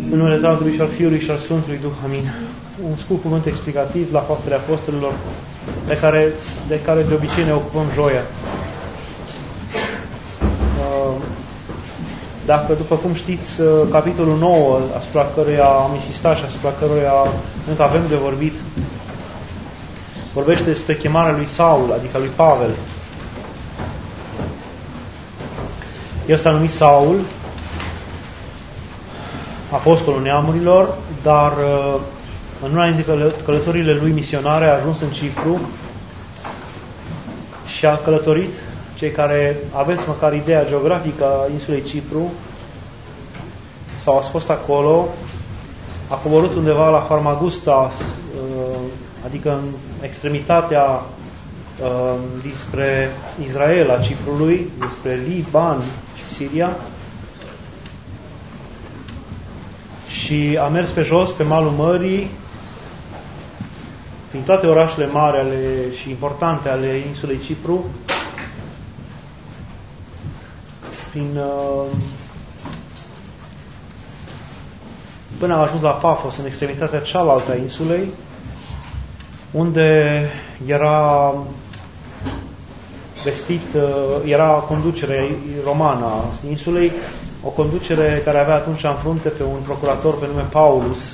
În numele Tatălui și al Fiului și al Sfântului Duh. Amin. Un scurt cuvânt explicativ la Faptele Apostolilor, de care de obicei ne ocupăm joia. Dacă, după cum știți, capitolul 9, asupra căruia am insistat și asupra căruia încă avem de vorbit, vorbește despre chemarea lui Saul, adică lui Pavel. El s-a numit Saul, apostolul neamurilor, dar în una dintre călătorile lui misionare a ajuns în Cipru și a călătorit. Cei care aveți măcar ideea geografică a insulei Cipru sau ați fost acolo, a coborât undeva la Famagusta, adică în extremitatea dinspre Israel a Ciprului, dinspre Liban și Siria, și a mers pe jos, pe malul mării, prin toate orașele mari și importante ale insulei Cipru, până a ajuns la Pafos, în extremitatea cealaltă a insulei, unde era conducerea romană a insulei, o conducere care avea atunci în frunte pe un procurator pe nume Paulus,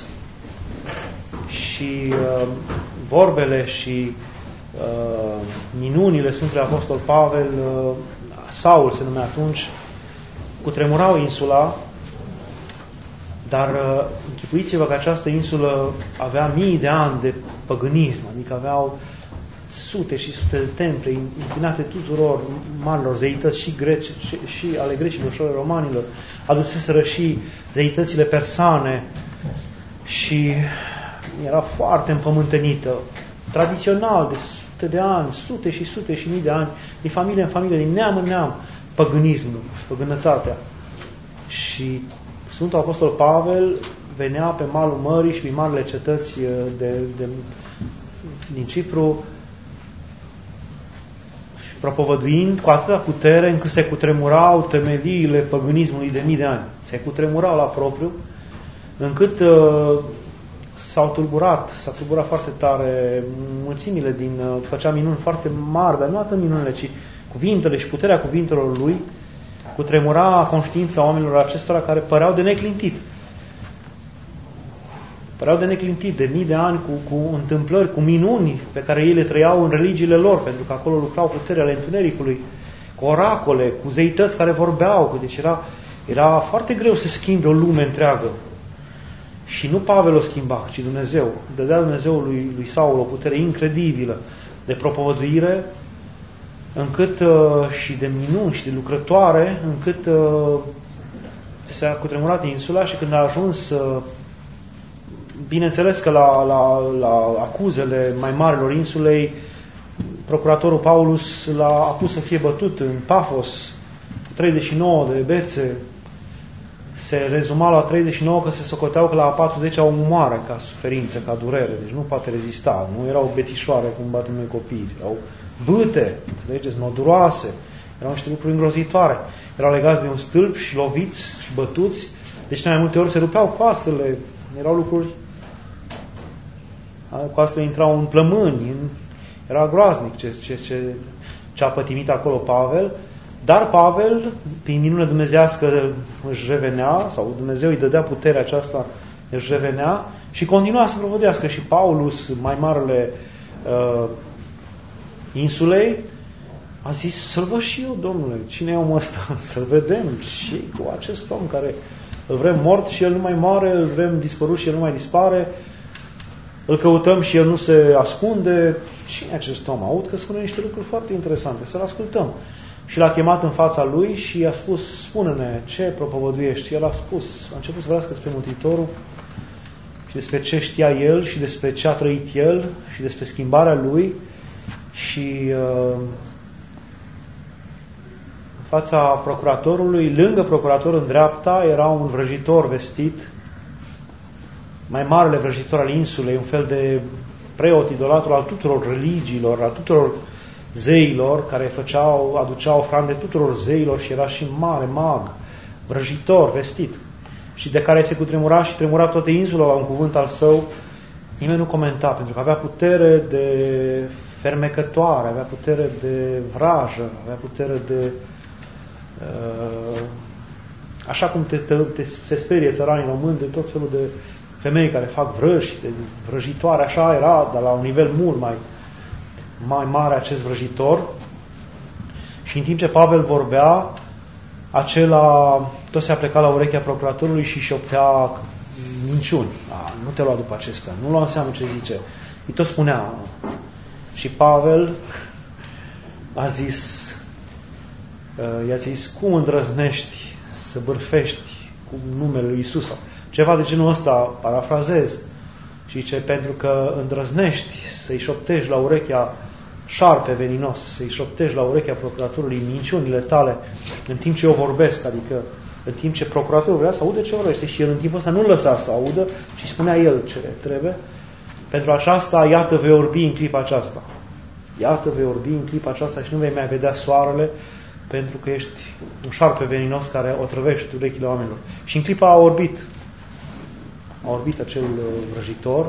și vorbele și minunile Sfântului Apostol Pavel, Saul se numea atunci, cutremurau insula, dar închipuiți-vă că această insulă avea mii de ani de păgânism, adică aveau sute și sute de temple închinate tuturor marilor zeități, și greci, și ale grecilor și ale romanilor, aduseseră și zeitățile persane și era foarte împământenită, tradițional, de sute de ani, sute și sute și mii de ani, din familie în familie, din neam în neam, păgânismul, păgânătatea. Și Sfântul Apostol Pavel venea pe malul mării și prin marile cetăți din Cipru, propovăduind cu atâta putere încât se cutremurau temeliile păgânismului de mii de ani. Se cutremurau la propriu, încât s-a tulburat foarte tare mulțimile făcea minuni foarte mari, dar nu atât minunile, ci cuvintele și puterea cuvintelor lui cutremura conștiința oamenilor acestora care păreau de neclintit. Păreau de neclintit, de mii de ani, cu întâmplări, cu minuni pe care ei le trăiau în religiile lor, pentru că acolo lucrau puterea ale întunericului, cu oracole, cu zeități care vorbeau. Deci era foarte greu să schimbe o lume întreagă. Și nu Pavel o schimba, ci Dumnezeu. Dădea Dumnezeu lui Saul o putere incredibilă de propovăduire, încât și de minuni și de lucrătoare, încât s-a cutremurat insula. Și când a ajuns, bineînțeles că la acuzele mai marilor insulei, procuratorul Paulus l-a pus să fie bătut în Pafos, 39 de bețe. Se rezuma la 39 că se socoteau că la 40-a o omoară ca suferință, ca durere. Deci nu poate rezista. Nu erau betișoare cum batem noi copiii. Erau bâte, înțelegeți, noduroase. Erau niște lucruri îngrozitoare. Erau legați de un stâlp și loviți și bătuți. Deci de mai multe ori se rupeau coastele. Erau lucruri... Coastele intrau în plămâni. Era groaznic ce a pătimit acolo Pavel. Dar Pavel, prin minune dumnezească, își revenea, sau Dumnezeu îi dădea puterea aceasta, își revenea și continua să propovăduiască. Și Paulus, mai marele insulei, a zis: să-l văd și eu, Domnule, cine e omul ăsta? Să-l vedem și cu acest om care îl vrem mort și el nu mai moare, îl vrem dispărut și el nu mai dispare, îl căutăm și el nu se ascunde. Cine e acest om? Aud că spune niște lucruri foarte interesante, să-l ascultăm. Și l-a chemat în fața lui și i-a spus: spune-ne, ce propovăduiești? El a spus, a început să vorbească despre Mântuitorul și despre ce știa el și despre ce a trăit el și despre schimbarea lui. Și în fața procuratorului, lângă procurator în dreapta, era un vrăjitor vestit, mai marele vrăjitor al insulei, un fel de preot idolatru al tuturor religiilor, al tuturor zeilor, care aduceau ofrande tuturor zeilor, și era și mare mag, vrăjitor, vestit. și de care se cutremura și tremura toată insula la un cuvânt al său, nimeni nu comenta, pentru că avea putere de fermecătoare, avea putere de vrajă, avea putere de... așa cum se sperie țăranii români de tot felul de femei care fac vrăji, de vrăjitoare, așa era, dar la un nivel mult mai mare acest vrăjitor. Și în timp ce Pavel vorbea, acela tot se apleca la urechea procuratorului și șoptea minciuni. Nu te lua după acestea, nu lua în seamă ce zice. Îi tot spunea. Și Pavel i-a zis, cum îndrăznești să bârfești cu numele lui Iisus? Ceva de genul ăsta, parafrazez. Și zice, pentru că îndrăznești să-i șoptești la urechea șarpe veninos, să-i șoptești la urechea procuratorului minciunile tale în timp ce eu vorbesc, adică în timp ce procuratorul vrea să audă ce vorbește și el în timpul ăsta nu lăsa să audă, ci spunea el ce trebuie. Pentru aceasta, iată, vei orbi în clipa aceasta. Iată, vei orbi în clipa aceasta și nu vei mai vedea soarele, pentru că ești un șarpe veninos care otrăvești urechile oamenilor. Și în clipa a orbit acel vrăjitor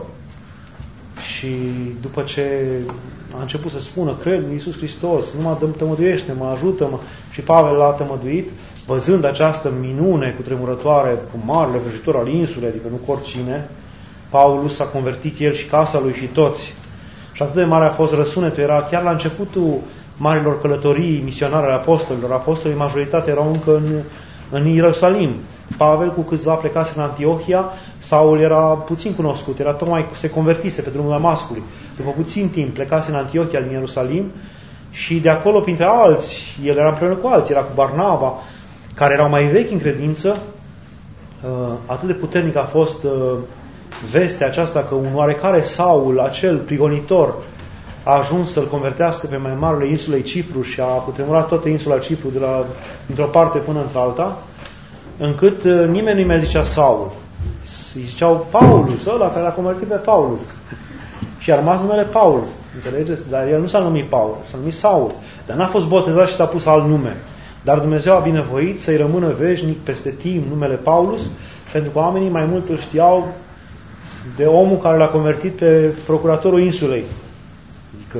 și după ce a început să spună, cred în Iisus Hristos, nu mă tămăduiește-mă, ajută-mă, și Pavel l-a tămăduit, văzând această minune cutremurătoare cu marele vrăjitor al insulei, adică nu cu oricine, Paulus s-a convertit el și casa lui și toți. Și atât de mare a fost răsunetul, era chiar la începutul marilor călătorii misionare ale apostolilor. Apostolii, majoritatea erau încă în Ierusalim. Pavel cu câțiva plecase în Antiohia, Saul era puțin cunoscut, era tocmai se convertise pe drumul Damascului. După puțin timp plecase în Antiohia din Ierusalim și de acolo, printre alți, el era împreună cu alții, era cu Barnaba, care erau mai vechi în credință. Atât de puternic a fost vestea aceasta că un oarecare Saul, acel prigonitor, a ajuns să-l convertească pe mai marele insulei Cipru și a cutremurat toată insula Cipru dintr-o parte până într-alta, încât nimeni nu-i mai zicea Saul. Îi ziceau Paulus, ăla care l-a convertit pe Paulus. Și a rămas numele Paul, înțelegeți? Dar el nu s-a numit Paul, s-a numit Saul. Dar n-a fost botezat și s-a pus alt nume. Dar Dumnezeu a binevoit să-i rămână veșnic peste timp numele Paulus, pentru că oamenii mai mult îl știau de omul care l-a convertit pe procuratorul insulei. Adică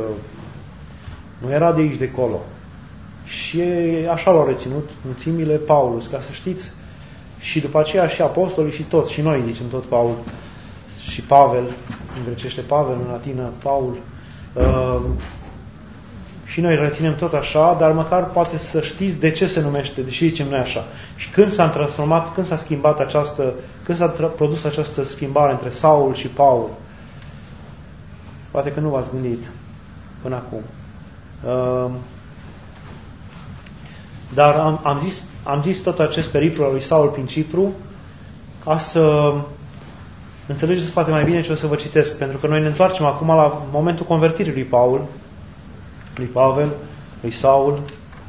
nu era de aici de acolo. Și așa l-au reținut mulțimile Paulus, ca să știți. Și după aceea și apostolii și toți, și noi zicem tot Paul și Pavel, în grecește Pavel, în latină Paul. Și noi reținem tot așa, dar măcar poate să știți de ce se numește, de ce zicem noi așa. Și când s-a transformat, când s-a schimbat când s-a produs această schimbare între Saul și Paul. Poate că nu v-ați gândit până acum. Dar am zis tot acest periplu al lui Saul prin Cipru ca să înțelegeți poate mai bine ce o să vă citesc, pentru că noi ne întoarcem acum la momentul convertirii lui Pavel, lui Saul.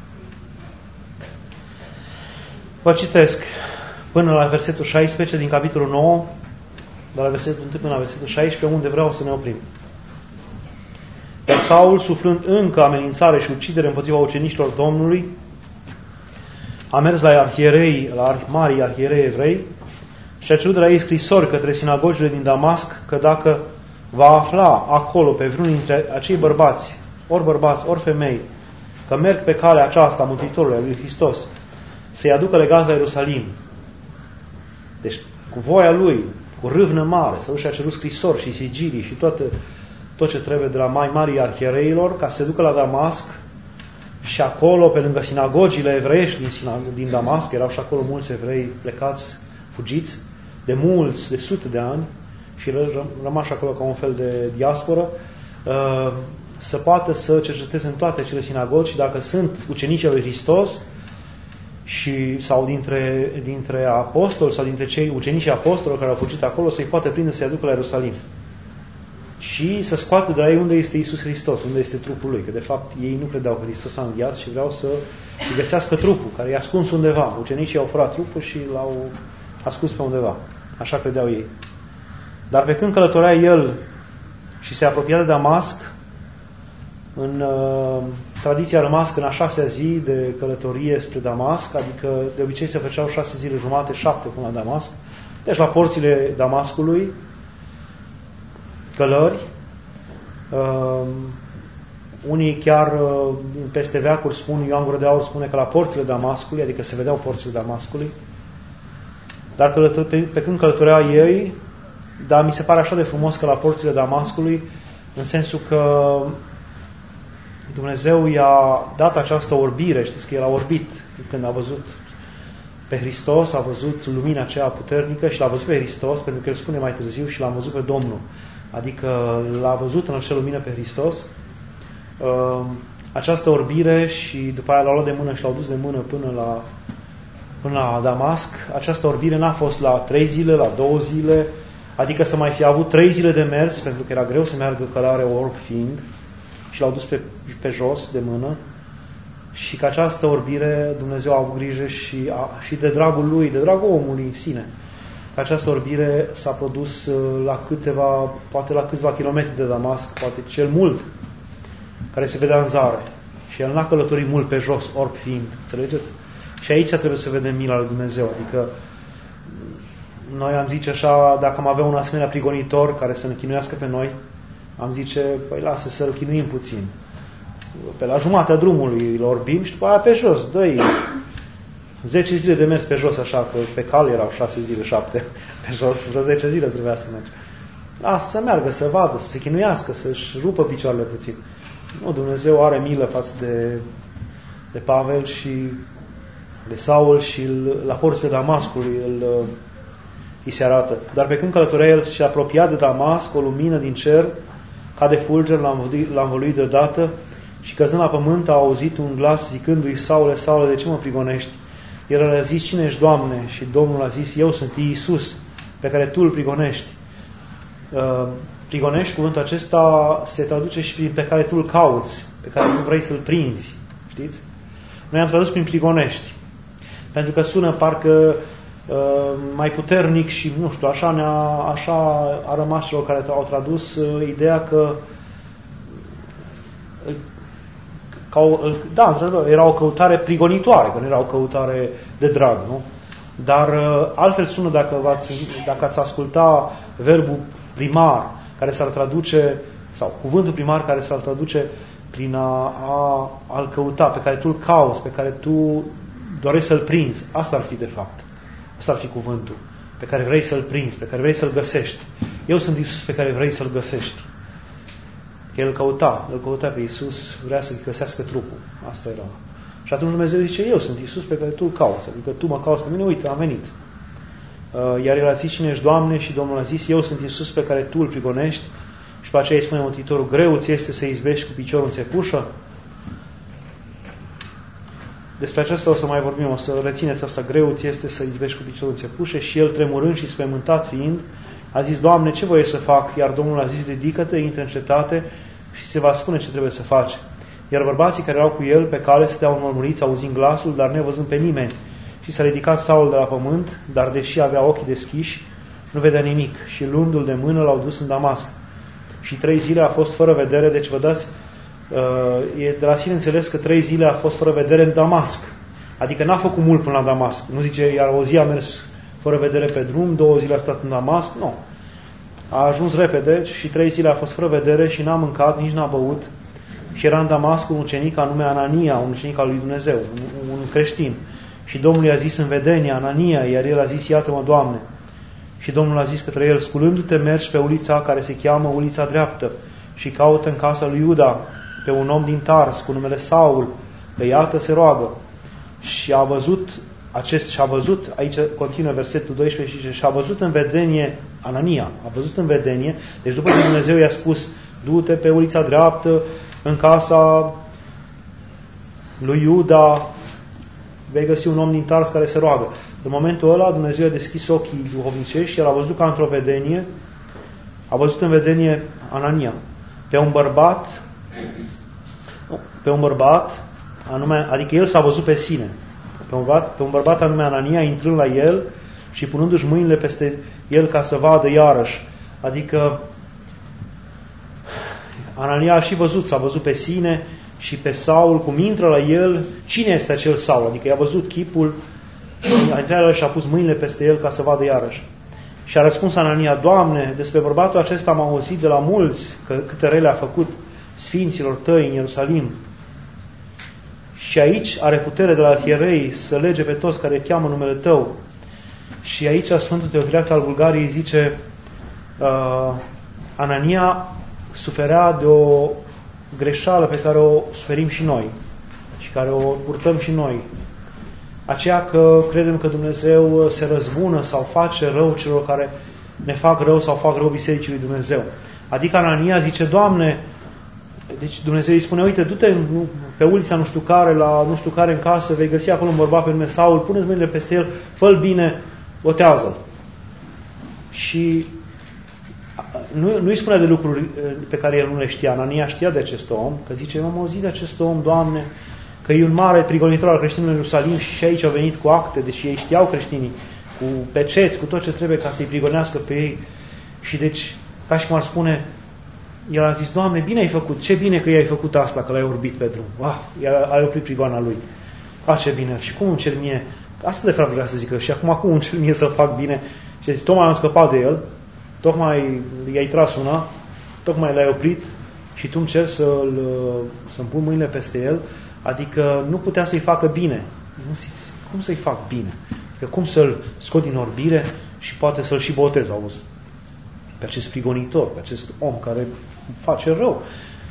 Vă citesc până la versetul 16 din capitolul 9, de la versetul 1 până la versetul 16, unde vreau să ne oprim. Iar Saul, suflând încă amenințare și ucidere împotriva ucenicilor Domnului, a mers la arhierei, la marii arhierei evrei și a cerut de la ei scrisori către sinagogile din Damasc că dacă va afla acolo pe vreunul dintre acei bărbați, ori femei, că merg pe calea aceasta a Mântuitorului, a lui Hristos, să-i aducă legați la Ierusalim. Deci, cu voia lui, cu râvnă mare, să și-a cerut scrisori și sigilii și tot ce trebuie de la mai mari arhiereilor, ca să se ducă la Damasc și acolo, pe lângă sinagogile evreiești din Damasc, erau și acolo mulți evrei plecați, fugiți, de sute de ani, și rămași acolo ca un fel de diasporă, să poată să cerceteze în toate acele sinagogi și dacă sunt ucenicii lui Hristos sau dintre apostoli sau dintre cei ucenicii apostoli care au fugit acolo, să-i poate prinde să-i aducă la Ierusalim. Și să scoată de la ei unde este Iisus Hristos, unde este trupul lui. Că de fapt ei nu credeau că Hristos a înviat și vreau să găsească trupul, care e ascuns undeva. Ucenicii au furat trupul și l-au ascuns pe undeva. Așa credeau ei. Dar pe când călătorea el și se apropia de Damasc, în tradiția rămas că în a 6-a zi de călătorie spre Damasc, adică de obicei se făceau 6 zile jumate, 7 până la Damasc, Deci la porțile Damascului, călări, unii chiar peste veacuri spun, Ioan Gură de Aur spune că la porțile Damascului, adică se vedeau porțile Damascului, dar pe când călătorea ei, dar mi se pare așa de frumos că la porțile Damascului, în sensul că Dumnezeu i-a dat această orbire, știți că el a orbit când a văzut pe Hristos, a văzut lumina aceea puternică și l-a văzut pe Hristos, pentru că el spune mai târziu și l-a văzut pe Domnul. Adică l-a văzut în acea lumină pe Hristos, această orbire și după aia l-au luat de mână și l-au dus de mână până la Damasc. Această orbire n-a fost la 3 zile, la 2 zile, adică să mai fi avut 3 zile de mers, pentru că era greu să meargă călare orb fiind, și l-au dus pe jos de mână, și că această orbire Dumnezeu a avut grijă și de dragul lui, de dragul omului în sine, că această orbire s-a produs poate la câțiva kilometri de Damasc, poate cel mult, care se vedea în zare. Și el n-a călătorit mult pe jos, orb fiind, înțelegeți? Și aici trebuie să vedem mila lui Dumnezeu, adică noi am zice așa, dacă am avea un asemenea prigonitor care să ne chinuiască pe noi, am zice, păi lasă să-l chinuim puțin. Pe la jumatea drumului îl orbim și după aia pe jos, dă-i 10 zile de mers pe jos, așa, că pe cal erau 6 zile, 7 pe jos, vreo 10 zile trebuia să mergi. Lasă să meargă, să vadă, să se chinuiască, să-și rupă picioarele puțin. Nu, Dumnezeu are milă față de Pavel și de Saul și la porțile Damascului îi se arată. Dar pe când călătorea el și apropia de Damasc, o lumină din cer, ca de fulger, l-a învăluit deodată și căzând la pământ a auzit un glas zicându-i, Saule, Saule, de ce mă prigonești? El a zis, cine ești, Doamne? Și Domnul a zis, eu sunt Iisus, pe care tu îl prigonești. Prigonești, cuvântul acesta se traduce și prin pe care tu îl cauți, pe care tu vrei să-l prinzi. Știți? Noi am tradus prin prigonești, pentru că sună parcă mai puternic și, nu știu, așa a rămas celor care au tradus ideea că era o căutare prigonitoare, că nu era o căutare de drag, nu? Dar altfel sună dacă ați asculta verbul primar, care s-ar traduce, sau cuvântul primar care s-ar traduce prin a-l căuta, pe care tu îl cauți, pe care tu dorești să-l prinzi. Asta ar fi de fapt. Asta ar fi cuvântul. Pe care vrei să-l prinzi, pe care vrei să-l găsești. Eu sunt Iisus pe care vrei să-l găsești. Că el îl căuta pe Iisus, vrea să-i găsească trupul. Asta era. Și atunci Dumnezeu zice, eu sunt Iisus pe care tu îl cauți. Adică tu mă cauți pe mine, uite, am venit. Iar el a zis, cine ești, Doamne? Și Domnul a zis, eu sunt Iisus pe care tu îl prigonești. Și pe aceea îi spune Mântuitorul, greu ți este să izbești cu piciorul în țepușă? Despre aceasta o să mai vorbim, o să rețineți asta, greu ți este să izbești cu piciorul în țepușă. Și el, tremurând și spăimântat fiind, a zis, Doamne, ce voiești să fac? Iar Domnul a zis, ridică-te, intră în cetate și se va spune ce trebuie să faci. Iar bărbații care erau cu el pe cale stăteau înmormuriți, auzind glasul, dar nevăzând pe nimeni. Și s-a ridicat Saul de la pământ, dar deși avea ochii deschiși, nu vedea nimic. Și luându-l de mână, l-au dus în Damasc. Și 3 zile a fost fără vedere, deci vă dați, e de la sine înțeles că 3 zile a fost fără vedere în Damasc. Adică n-a făcut mult până la Damasc. Nu zice, iar o zi a mers fără vedere pe drum, 2 zile a stat în Damasc. Nu. A ajuns repede și 3 zile a fost fără vedere și n-a mâncat, nici n-a băut. Și era în Damasc un ucenic anume Anania, un ucenic al lui Dumnezeu, un creștin. Și Domnul i-a zis în vedenie, Anania, iar el a zis, iată-mă, Doamne. Și Domnul a zis către el, sculându-te, mergi pe ulița care se cheamă Ulița Dreaptă și caută în casa lui Iuda pe un om din Tars cu numele Saul, că iată se roagă. Și a văzut, aici continuă versetul 12 și zice, și a văzut în vedenie, Anania, a văzut în vedenie, deci după ce Dumnezeu i-a spus, du-te pe Ulița Dreaptă, în casa lui Iuda, vei găsi un om din Tars care se roagă. În momentul ăla Dumnezeu a deschis ochii duhovnicești și el a văzut ca într-o vedenie, a văzut în vedenie Anania, pe un bărbat, anume, adică el s-a văzut pe sine, pe un bărbat anume Anania, intrând la el și punându-și mâinile peste el ca să vadă iarăși. Adică Anania a și văzut, s-a văzut pe sine și pe Saul, cum intră la el, cine este acel Saul? Adică i-a văzut chipul, a intrat și a pus mâinile peste el ca să vadă iarăși. Și a răspuns Anania: Doamne, despre bărbatul acesta am auzit de la mulți că câte rele a făcut sfinților tăi în Ierusalim. Și aici are putere de la arhierei să lege pe toți care cheamă numele Tău. Și aici Sfântul Teofilact al Bulgariei zice: Anania suferea de o greșeală pe care o suferim și noi și care o purtăm și noi. Aceea că credem că Dumnezeu se răzbună sau face rău celor care ne fac rău sau fac rău Bisericii lui Dumnezeu. Adică Anania zice: Doamne, deci Dumnezeu îi spune: uite, du-te pe ulița nu știu care, la nu știu care în casă, vei găsi acolo un bărbat pe nume Saul, pune-ți mâinile peste el, fă-l bine, botează-l. Și nu îi spune de lucruri pe care el nu le știa. Anania știa de acest om, că zice: am auzit de acest om, Doamne, că e un mare prigonitor al creștinilor în Ierusalim și aici au venit cu acte, deși ei știau creștinii, cu peceți, cu tot ce trebuie ca să-i prigonească pe ei. Și deci, ca și cum ar spune, el a zis: Doamne, bine ai făcut, ce bine că i-ai făcut asta, că l-ai orbit pe drum. Ai oprit prigoana lui. Ce bine. Și cum îmi cer mie? Asta de fapt vrea să zică. Și acum îmi cer mie să fac bine? Și zice: tocmai am scăpat de el, tocmai i-ai tras una, tocmai l-ai oprit și tu îmi cer să-mi pun mâinile peste el. Adică nu putea să-i facă bine. Cum să-i fac bine? Adică cum să-l scot din orbire și poate să-l și botez, auzi? Pe acest prigonitor, pe acest om care face rău.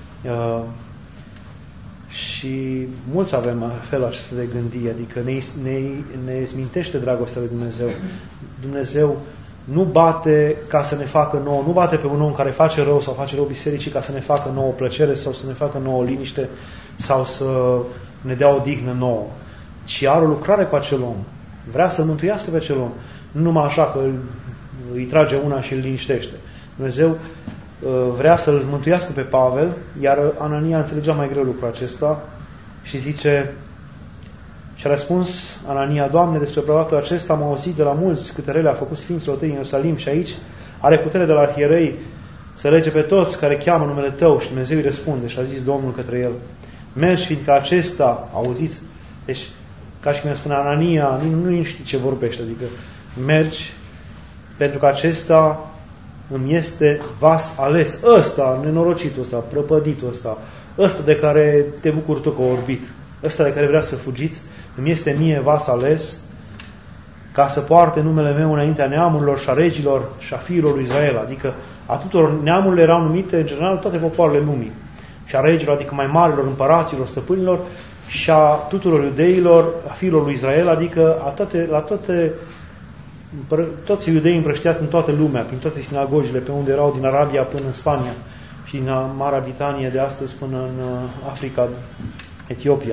Și mulți avem felul acesta de gândi, adică ne smintește dragostea lui Dumnezeu. Dumnezeu nu bate ca să ne facă nouă, nu bate pe un om care face rău sau face rău bisericii ca să ne facă nouă plăcere sau să ne facă nouă liniște sau să ne dea o dignă nouă, ci are o lucrare cu acel om. Vrea să mântuiască pe acel om. Nu numai așa că îi trage una și îl liniștește. Dumnezeu vrea să-l mântuiască pe Pavel, iar Anania înțelegea mai greu lucrul acesta și zice: și a răspuns Anania: Doamne, despre bărbatul acesta am auzit de la mulți câte rele a făcut sfinților tăi în Ierusalim și aici are putere de la arhierei să lege pe toți care cheamă numele Tău. Și Dumnezeu îi răspunde și a zis Domnul către el: mergi, fiindcă acesta, auziți? Deci, ca și cum spune Anania, nu știi ce vorbește, adică mergi pentru că acesta îmi este vas ales. Ăsta, nenorocitul ăsta, prăpăditul ăsta de care te bucuri tu că orbit, ăsta de care vrea să fugiți, îmi este mie vas ales ca să poarte numele meu înaintea neamurilor și a regilor și a fiilor lui Israel. Adică a tuturor neamurile erau numite, în general, toate popoarele lumii. Și a regilor, adică mai marilor, împăraților, stăpânilor, și a tuturor iudeilor, a fiilor lui Israel, adică toți iudeii împrășteați în toată lumea, prin toate sinagogile, pe unde erau din Arabia până în Spania și din Marea Britanie de astăzi până în Africa, Etiopia.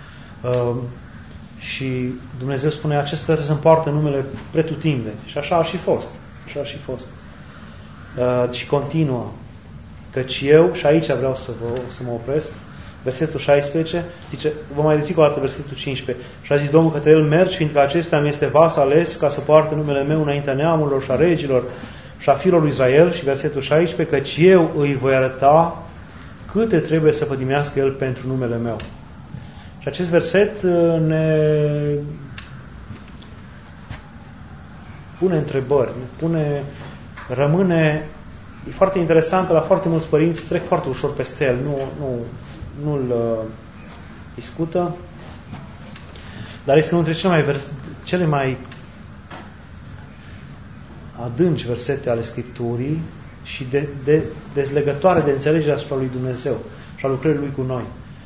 Și Dumnezeu spune: acesta trebuie să împartă numele pretutinde. Și așa a și fost. Așa a și fost. Și continuă. Căci eu, și aici vreau să mă opresc, versetul 16, zice, vă mai rețic o dată versetul 15. Și a zis Domnul către el: mergi, fiindcă acesta mi este vas ales ca să poartă numele meu înaintea neamurilor și a regilor și a fiilor lui Israel. Și versetul 16, căci eu îi voi arăta câte trebuie să pătimească el pentru numele meu. Și acest verset ne pune întrebări, rămâne, e foarte interesant, la foarte mulți părinți trec foarte ușor peste el, nu-l discută, dar este unul dintre cele mai adânci versete ale Scripturii și de dezlegătoare de înțelegere asupra lui Dumnezeu și a lucrării Lui cu noi.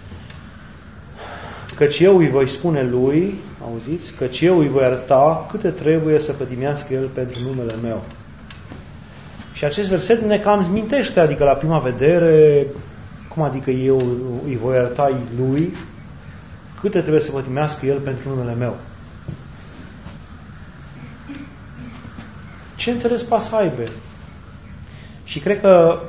Căci eu îi voi spune lui, auziți, căci eu îi voi arăta câte trebuie să pătimească el pentru numele meu. Și acest verset ne cam zmintește, adică la prima vedere, cum adică eu îi voi arăta lui câte trebuie să pătimească el pentru numele meu. Ce înțeles poate să aibă? Și cred că,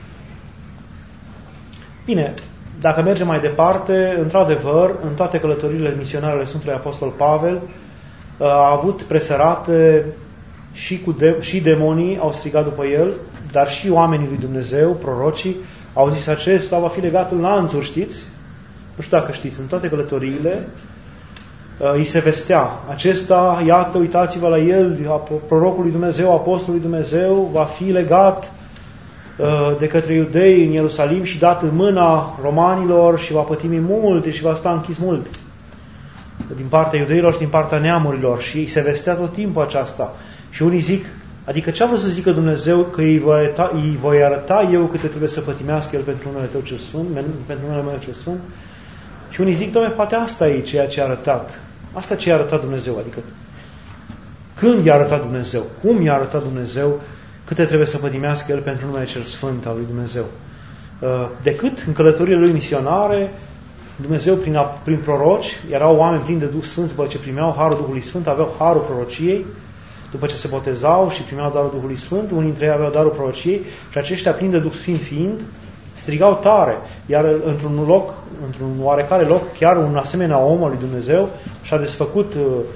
bine, dacă mergem mai departe, într-adevăr, în toate călătoriile misionare ale Sfântului Apostol Pavel, a avut presărate și demonii au strigat după el, dar și oamenii lui Dumnezeu, prorocii, au zis: acesta va fi legat în lanțuri, știți? Nu știu dacă știți, în toate călătoriile îi se vestea. Acesta, iată, uitați-vă la el, prorocul lui Dumnezeu, apostolul lui Dumnezeu, va fi legat de către iudei în Ierusalim și dat în mâna romanilor și va pătimi multe și va sta închis mult din partea iudeilor și din partea neamurilor. Și îi se vestea tot timpul aceasta. Și unii zic, adică ce a vrut să zică Dumnezeu? Că îi voi arăta eu câte trebuie să pătimească El pentru numele Tău cel Sfânt, pentru numele meu cel Sfânt. Și unii zic, Doamne, poate asta e ceea ce a arătat. Asta ce a arătat Dumnezeu, adică când i-a arătat Dumnezeu, cum i-a arătat Dumnezeu, câte trebuie să pătimească El pentru numele cel Sfânt al lui Dumnezeu. Decât în călătoriile Lui misionare, Dumnezeu prin proroci, erau oameni plini de Duh Sfânt, după ce primeau harul Duhului Sfânt, aveau harul prorociei, după ce se botezau și primeau darul Duhului Sfânt, unii dintre ei aveau darul prorociei și aceștia plini de Duh Sfânt fiind, strigau tare, iar într-un oarecare loc, chiar un asemenea om al lui Dumnezeu și-a desfăcut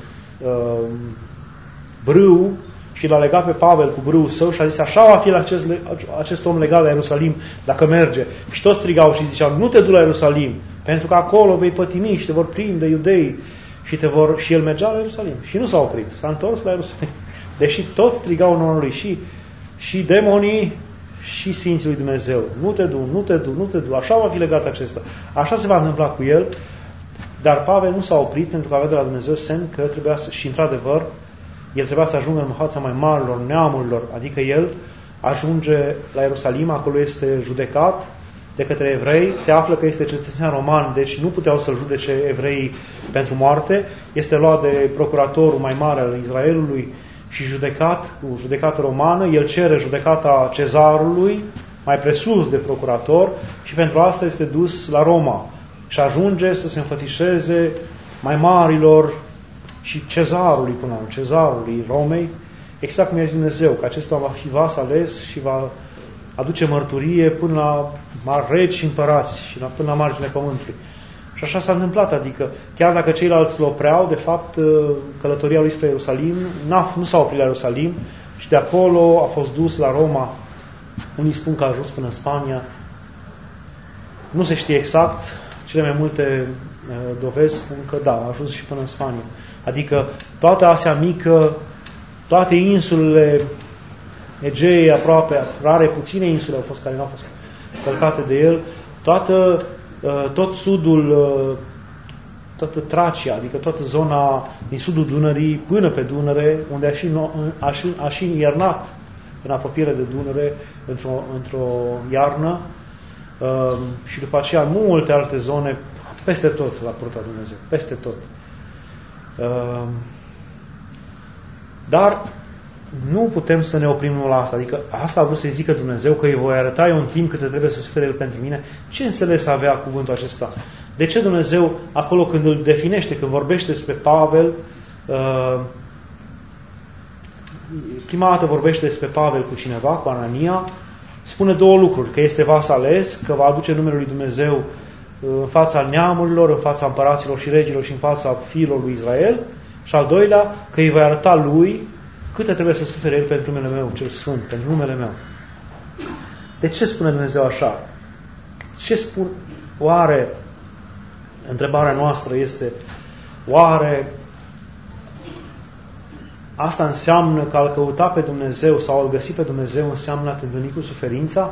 brâu și l-a legat pe Pavel cu brâul său și a zis, așa va fi acest om legat la Ierusalim dacă merge. Și toți strigau și ziceau, nu te du la Ierusalim, pentru că acolo vei pătimi și te vor prinde iudei și el mergea la Ierusalim. Și nu s-a oprit, s-a întors la Ierusalim. Deși toți strigau în numele lui, și demonii și Sfinții lui Dumnezeu. Nu te du, nu te du, nu te du. Așa va fi legat acesta. Așa se va întâmpla cu el. Dar Pavel nu s-a oprit pentru că avea de la Dumnezeu semn că trebuia să, și într-adevăr, el trebuia să ajungă în fața mai marilor neamurilor. Adică el ajunge la Ierusalim, acolo este judecat de către evrei, se află că este cetățean roman, deci nu puteau să-l judece evreii pentru moarte. Este luat de procuratorul mai mare al Israelului și judecat cu judecată romană. El cere judecata cezarului, mai presus de procurator, și pentru asta este dus la Roma și ajunge să se înfățișeze mai marilor și cezarului, până la cezarului Romei, exact cum i-a zis Dumnezeu, că acesta va fi vas ales și va aduce mărturie până la mari regi și împărați și până la marginea pământului. Și așa s-a întâmplat, adică chiar dacă ceilalți îl opreau, de fapt călătoria lui spre Ierusalim nu s-a oprit la Ierusalim și de acolo a fost dus la Roma. Unii spun că a ajuns până în Spania. Nu se știe exact, cele mai multe dovezi spun că da, a ajuns și până în Spania. Adică toată Asia Mică, toate insulele Egei aproape, rare, puține insule au fost care nu au fost călcate de el, tot sudul, toată Tracia, adică toată zona din sudul Dunării până pe Dunăre, unde a și iernat în apropiere de Dunăre într-o iarnă, și după aceea multe alte zone, peste tot l-a purtat Dumnezeu, peste tot. Dar nu putem să ne oprim la asta. Adică asta a vrut să-i zică Dumnezeu, că îi voi arăta eu în timp câte trebuie să sufere El pentru mine. Ce înțeles avea cuvântul acesta? De ce Dumnezeu, acolo când îl definește, când vorbește despre Pavel, prima dată vorbește despre Pavel cu cineva, cu Anania, spune două lucruri: că este vas ales, că va aduce numele lui Dumnezeu în fața neamurilor, în fața împăraților și regilor și în fața fiilor lui Israel, și al doilea, că îi va arăta lui câte trebuie să sufere El pentru numele meu cel Sfânt, pentru numele meu. De ce spune Dumnezeu așa? Ce spun? Oare, întrebarea noastră este, oare asta înseamnă că a-L căuta pe Dumnezeu sau a-L găsi pe Dumnezeu înseamnă a te întâlni cu suferința?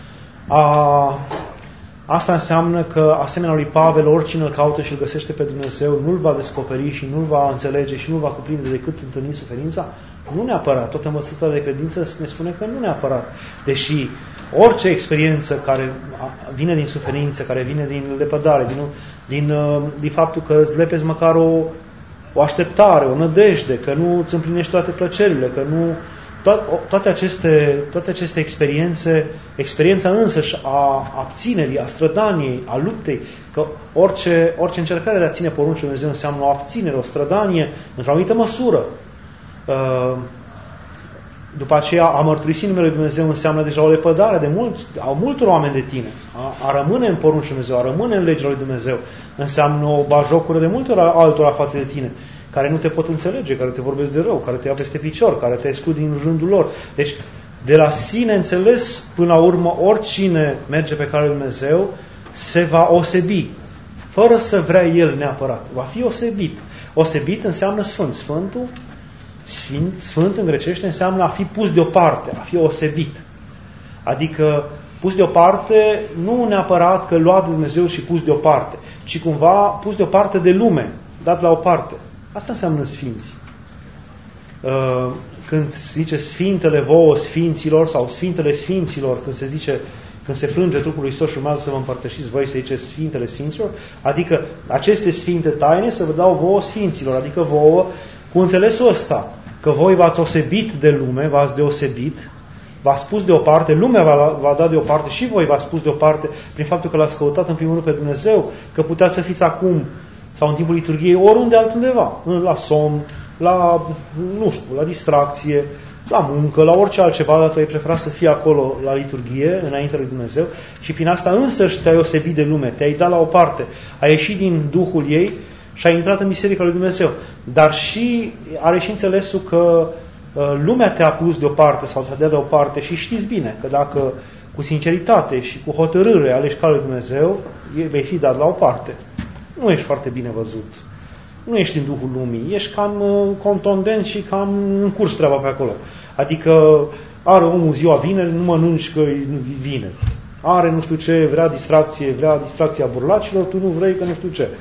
Asta înseamnă că, asemenea lui Pavel, oricine îl caută și îl găsește pe Dumnezeu nu-l va descoperi și nu-l va înțelege și nu-l va cuprinde decât întâlnind suferința? Nu neapărat. Toată învățătura de credință ne spune că nu neapărat. Deși orice experiență care vine din suferință, care vine din lepădare, din faptul că îți lepezi măcar o așteptare, o nădejde, că nu îți împlinești toate plăcerile, că nu... Toate aceste experiențe, experiența însăși a abținerii, a strădaniei, a luptei, că orice încercare de a ține poruncile lui Dumnezeu înseamnă o abținere, o strădanie, într-o anumită măsură. După aceea, a mărturisi numele lui Dumnezeu înseamnă deja o lepădare a multor oameni de tine. A rămâne în poruncile lui Dumnezeu, a rămâne în legile lui Dumnezeu, înseamnă o bajocură de multor altora față de tine, care nu te pot înțelege, care te vorbesc de rău, care te ia peste picior, care te exclud din rândul lor. Deci, de la sine înțeles, până la urmă, oricine merge pe calea lui Dumnezeu se va osebi, fără să vrea el neapărat. Va fi osebit. Osebit înseamnă sfânt. Sfânt în grecește înseamnă a fi pus deoparte, a fi osebit. Adică pus deoparte nu neapărat că luat de Dumnezeu și pus deoparte, ci cumva pus deoparte de lume, dat la o parte. Asta înseamnă sfinți. Când se zice Sfintele vouă Sfinților sau Sfintele Sfinților, când se plânge trupul lui Hristos și urmează să vă împărtășiți voi, se zice Sfintele Sfinților, adică aceste sfinte taine să vă dau vouă Sfinților, adică vouă cu înțelesul ăsta, că voi v-ați osebit de lume, v-ați deosebit, v-ați pus deoparte, lumea v-a dat deoparte și voi v-ați pus deoparte prin faptul că l-ați căutat în primul rând pe Dumnezeu, că puteați să fiți acum sau în timpul liturgiei oriunde altundeva, la somn, la, nu știu, la distracție, la muncă, la orice altceva, dar tu ai preferat să fii acolo la liturghie, înainte lui Dumnezeu, și prin asta însăși te-ai osebit de lume, te-ai dat la o parte, ai ieșit din Duhul ei și ai intrat în Biserica lui Dumnezeu. Dar și are și înțelesul că lumea te-a pus deoparte sau te-a dat deoparte și știți bine că dacă cu sinceritate și cu hotărâre alegi calea lui Dumnezeu, vei fi dat la o parte. Nu ești foarte bine văzut. Nu ești în Duhul lumii. Ești cam contondent și cam în curs treaba pe acolo. Adică are omul ziua vineri, nu mănânci că vine. Are nu știu ce, vrea distracția burlacilor, tu nu vrei că nu știu ce.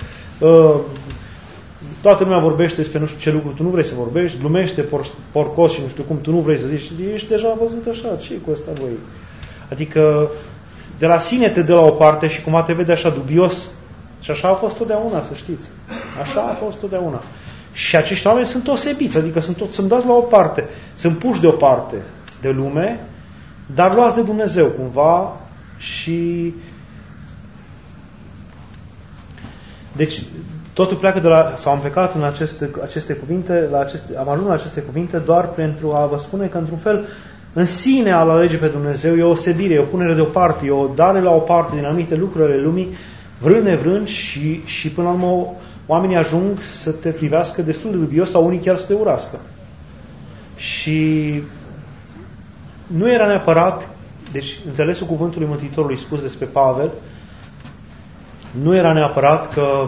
Toată lumea vorbește despre nu știu ce lucruri, tu nu vrei să vorbești, glumește porcos și nu știu cum, tu nu vrei să zici, ești deja văzut așa, ce cu ăsta voi? Adică de la sine te dă la o parte și cumva te vede așa dubios. Și așa a fost totdeauna, să știți. Așa a fost totdeauna. Și acești oameni sunt osebiți, adică sunt dați la o parte, sunt puși deoparte de lume, dar luați de Dumnezeu cumva și... Deci, totul pleacă de la... Sau am plecat în aceste cuvinte, am ajuns la aceste cuvinte doar pentru a vă spune că, într-un fel, în sine a alege pe Dumnezeu e o osebire, e o punere deoparte, e o dare la o parte din anumite lucruri ale lumii, vrând nevrând și până la urmă oamenii ajung să te privească destul de dubios sau unii chiar să te urască. Și nu era neapărat, deci înțelesul cuvântului Mântuitorului spus despre Pavel, nu era neapărat că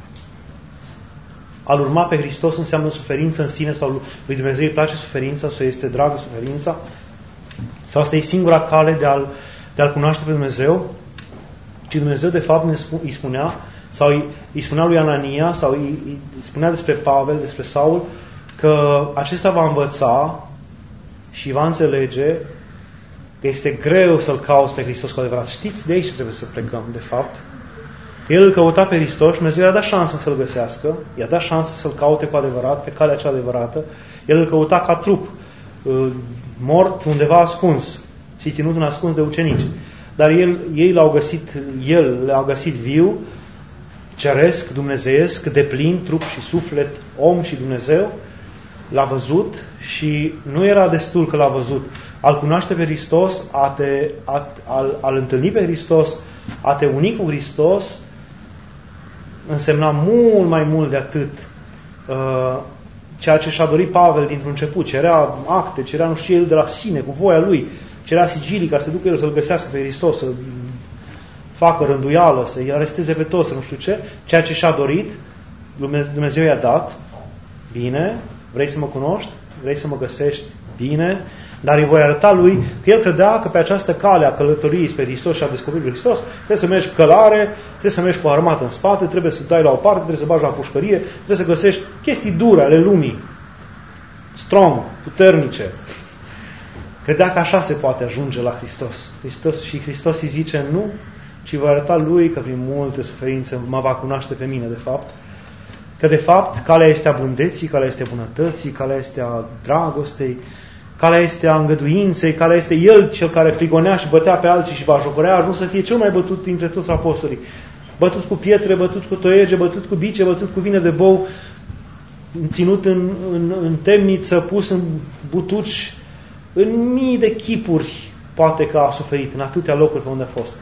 a-L urma pe Hristos înseamnă suferință în sine sau lui Dumnezeu îi place suferința sau este dragă suferința sau asta e singura cale de a-L cunoaște pe Dumnezeu, ci Dumnezeu de fapt îi spunea sau îi spunea lui Anania sau îi spunea despre Pavel, despre Saul, că acesta va învăța și va înțelege că este greu să-L cauți pe Hristos cu adevărat. Știți, de aici trebuie să plecăm, de fapt. Că el îl căuta pe Hristos și Dumnezeu i-a dat șansă să-L găsească, i-a dat șansă să-L caute cu adevărat, pe calea cea adevărată. El îl căuta ca trup, mort undeva ascuns și ținut în ascuns de ucenici. Dar ei l-au găsit viu, ceresc, dumnezeiesc, deplin, trup și suflet, om și Dumnezeu. L-a văzut și nu era destul că l-a văzut. A-L cunoaște pe Hristos, a-L întâlni pe Hristos, a te uni cu Hristos, însemna mult mai mult de atât ceea ce și-a dorit Pavel dintr-un început. Cerea acte, cerea nu știu el de la sine, cu voia lui, cerea sigilii ca să ducă el să-L găsească pe Hristos, să facă rânduială, să-i aresteze pe toți, să nu știu ce. Ceea ce și-a dorit, Dumnezeu i-a dat. Bine, vrei să mă cunoști? Vrei să mă găsești? Bine. Dar îi voi arăta lui că el credea că pe această cale a călătoriei spre Hristos și a descoperirii lui Hristos trebuie să mergi călare, trebuie să mergi cu armată în spate, trebuie să dai la o parte, trebuie să bagi la pușcărie, trebuie să găsești chestii dure ale lumii, strong, puternice. Credea că așa se poate ajunge la Hristos. Și Hristos îi zice nu, ci va arăta lui că prin multe suferințe mă va cunoaște pe mine, de fapt. Că de fapt calea este a blândeții, calea este a bunătății, calea este a dragostei, calea este a îngăduinței, calea este El cel care prigonea și bătea pe alții și bajocorea, a ajuns să fie cel mai bătut dintre toți apostolii. Bătut cu pietre, bătut cu toiege, bătut cu bice, bătut cu vine de bou, ținut în temniță, pus în butuci, în mii de chipuri, poate că a suferit, în atâtea locuri pe unde a fost.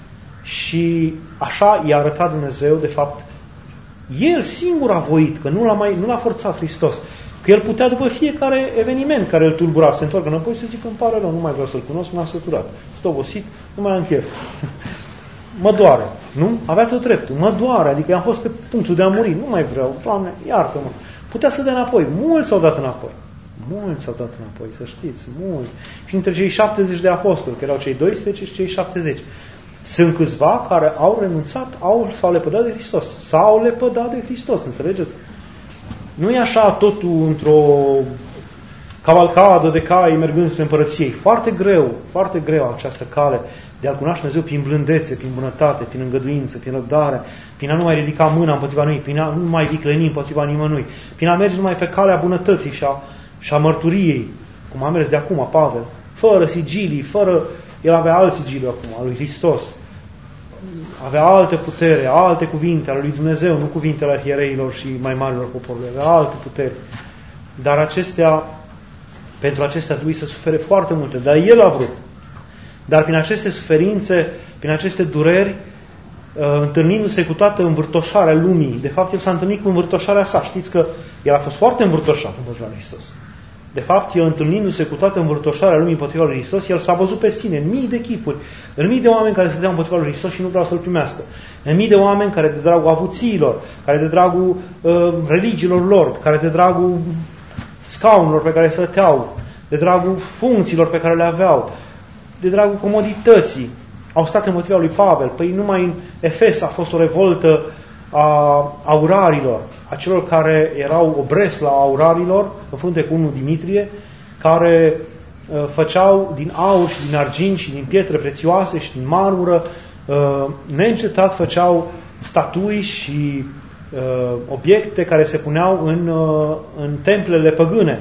Și așa i-a arătat Dumnezeu, de fapt, El singur a voit, că nu l-a forțat Hristos. Că el putea după fiecare eveniment care îl tulbura să se întoarcă înapoi să zică, îmi pare rău, nu mai vreau să-L cunosc, m-am săturat. Sunt obosit, nu mai am chef. Mă doare. Nu? Avea tot dreptul. Mă doare, adică am fost pe punctul de a muri. Nu mai vreau. Doamne, iartă-mă. Putea să dea înapoi. Mulți s-au dat înapoi. Mulți s-au dat înapoi, să știți. Mulți. Și între cei 70 de apostoli, că erau cei 12 și cei 70. Sunt câțiva care au renunțat, s-au lepădat de Hristos. S-au lepădat de Hristos, înțelegeți? Nu e așa totul într-o cavalcadă de cai mergând spre împărăție. Foarte greu această cale de a-L cunoaște Dumnezeu prin blândețe, prin bunătate, prin îngăduință, prin răbdare, prin a nu mai ridica mâna împotriva noi, prin a nu mai vicleni împotriva nimănui, prin a merge numai pe calea bunătății și a mărturiei, cum a mers de acum Pavel, fără sigilii, el avea alt sigiliu acum, al lui Hristos. Avea alte putere, alte cuvinte ale lui Dumnezeu, nu cuvintele arhiereilor și mai marilor poporului, avea alte puteri. Dar pentru acestea trebuie să sufere foarte multe, dar el a vrut. Dar prin aceste suferințe, prin aceste dureri, întâlnindu-se cu toată învârtoșarea lumii, de fapt el s-a întâlnit cu învârtoșarea sa. Știți că el a fost foarte învârtoșat împotriva lui Hristos. De fapt, el întâlnindu-se cu toată învârtoșarea lumii împotriva lui Hristos, el s-a văzut pe sine în mii de chipuri, în mii de oameni care stăteau împotriva lui Hristos și nu vreau să-L primească. În mii de oameni care de dragul avuțiilor, care de dragul religiilor lor, care de dragul scaunilor pe care stăteau, de dragul funcțiilor pe care le aveau, de dragul comodității, au stat împotriva lui Pavel. Păi numai în Efes a fost o revoltă a aurarilor, a celor care erau o bresla a aurarilor, în frunte cu unul Dimitrie, care făceau din aur și din argint și din pietre prețioase și din marmură, neîncetat făceau statui și obiecte care se puneau în templele păgâne.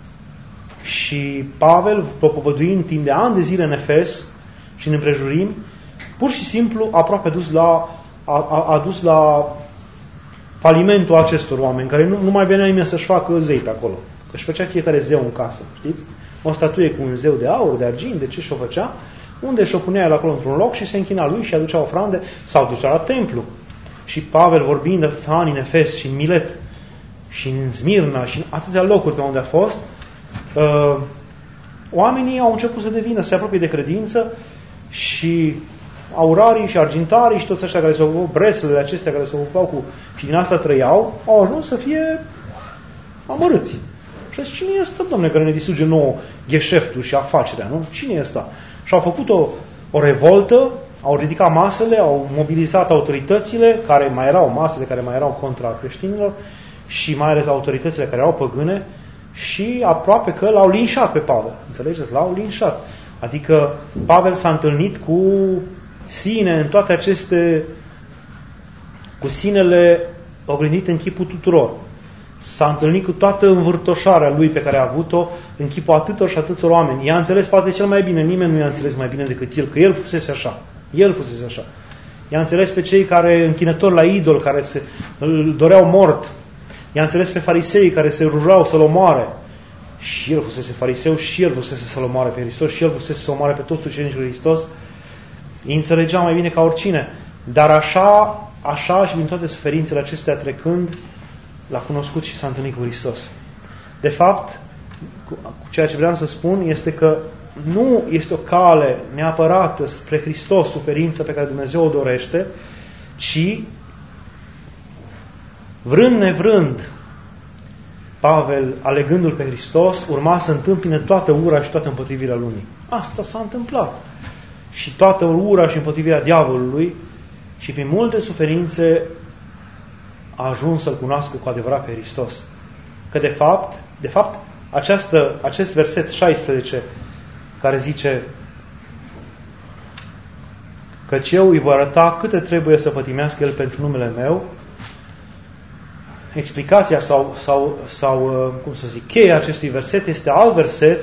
Și Pavel, propovăduind timp de ani de zile în Efes și în împrejurim, pur și simplu aproape a dus la falimentul acestor oameni, care nu mai venea nimeni să-și facă zei pe acolo. Că își făcea fiecare zeu în casă, știți? O statuie cu un zeu de aur, de argint, de ce și-o făcea, unde și-o punea el acolo într-un loc și se închina lui și aducea ofrande sau ducea la templu. Și Pavel, vorbind de atâția ani în Efes și în Milet și în Smirna și în atâtea locuri pe unde a fost, oamenii au început să devină, să se apropie de credință și aurarii și argintarii și toți ăștia care se ocupau, breslele acestea care se ocupau cu și din asta trăiau, au ajuns să fie amărâți. Și zice, cine e ăsta, domne, care ne distruge nouă gheșeftul și afacerea, nu? Cine e ăsta? Și au făcut o revoltă, au ridicat masele, au mobilizat autoritățile, care mai erau masele, care mai erau contra creștinilor și mai ales autoritățile care erau păgâne și aproape că l-au linșat pe Pavel. Înțelegeți? L-au linșat. Adică Pavel s-a întâlnit cu sine în toate aceste, cu sinele oglindit în chipul tuturor. S-a întâlnit cu toată învârtoșarea lui pe care a avut-o în chipul atâtor și atâtor oameni. I-a înțeles poate cel mai bine, nimeni nu i-a înțeles mai bine decât el, că el fusese așa. I-a înțeles pe cei care, închinători la idol, care îl doreau mort. I-a înțeles pe farisei care se rujau să-l omoare. Și el fusese fariseu și el fusese să-l omoare pe Hristos și el fusese să omoare pe toți ucenicii lui Hristos. Îi înțelegea mai bine ca oricine. Dar așa și din toate suferințele acestea trecând, l-a cunoscut și s-a întâlnit cu Hristos. De fapt, ceea ce vreau să spun este că nu este o cale neapărată spre Hristos, suferința pe care Dumnezeu o dorește, ci vrând nevrând, Pavel, alegându-L pe Hristos, urma să întâmpine toată ura și toată împotrivirea lumii. Asta s-a întâmplat. Și toată ura și împotrivirea diavolului și prin multe suferințe a ajuns să-L cunoască cu adevărat pe Hristos. Că de fapt acest verset 16 care zice căci eu îi voi arăta câte trebuie să pătimească El pentru numele meu, explicația sau cum să zic, cheia acestui verset este alt verset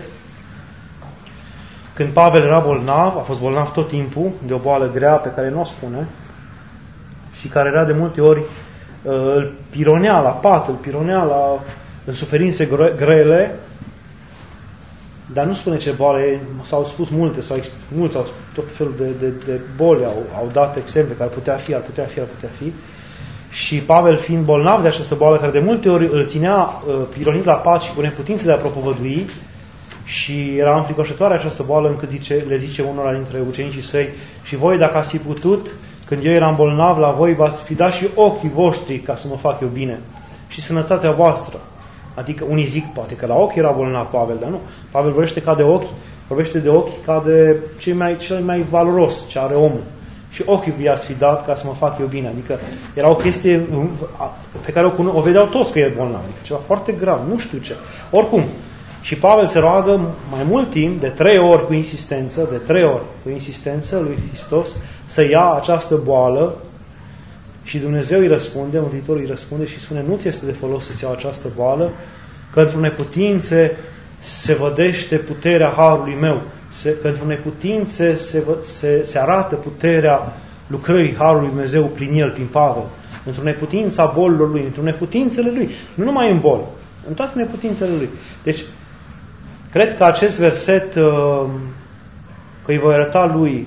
când Pavel era bolnav, a fost bolnav tot timpul de o boală grea pe care nu o spune și care era de multe ori îl pironea la pat, îl pironea în suferințe grele, dar nu spune ce boală e, s-au spus mulți au tot felul de boli, au dat exemple care ar putea fi. Și Pavel, fiind bolnav de această boală, care de multe ori îl ținea pironit la pat și cu neputință de a propovădui, și era înfricoșătoare această boală încât le zice unora dintre ucenicii săi, și voi, dacă ați fi putut, când eu eram bolnav la voi, v-ați fi dat și ochii voștri ca să mă fac eu bine. Și sănătatea voastră. Adică unii zic poate că la ochi era bolnav Pavel, dar nu. Pavel vorbește ca de ochi, vorbește de ochi ca de cel mai valoros ce are omul. Și ochii vi-ați fi dat ca să mă fac eu bine. Adică era o chestie pe care o vedeau toți că e bolnav. Adică ceva foarte grav, nu știu ce. Oricum, și Pavel se roagă mai mult timp, de 3 ori cu insistență lui Hristos să ia această boală și Dumnezeu îi răspunde, Mântuitorul îi răspunde și spune: nu ți este de folos să-ți iau această boală, că într-o neputințe se vădește puterea harului meu, că într-o neputințe se arată puterea lucrării harului Dumnezeu prin el, prin Pavel, într-o neputință a bolilor lui, într-o neputințele lui, nu numai în bol, în toate neputințele lui. Deci, cred că acest verset, că îi voi arăta lui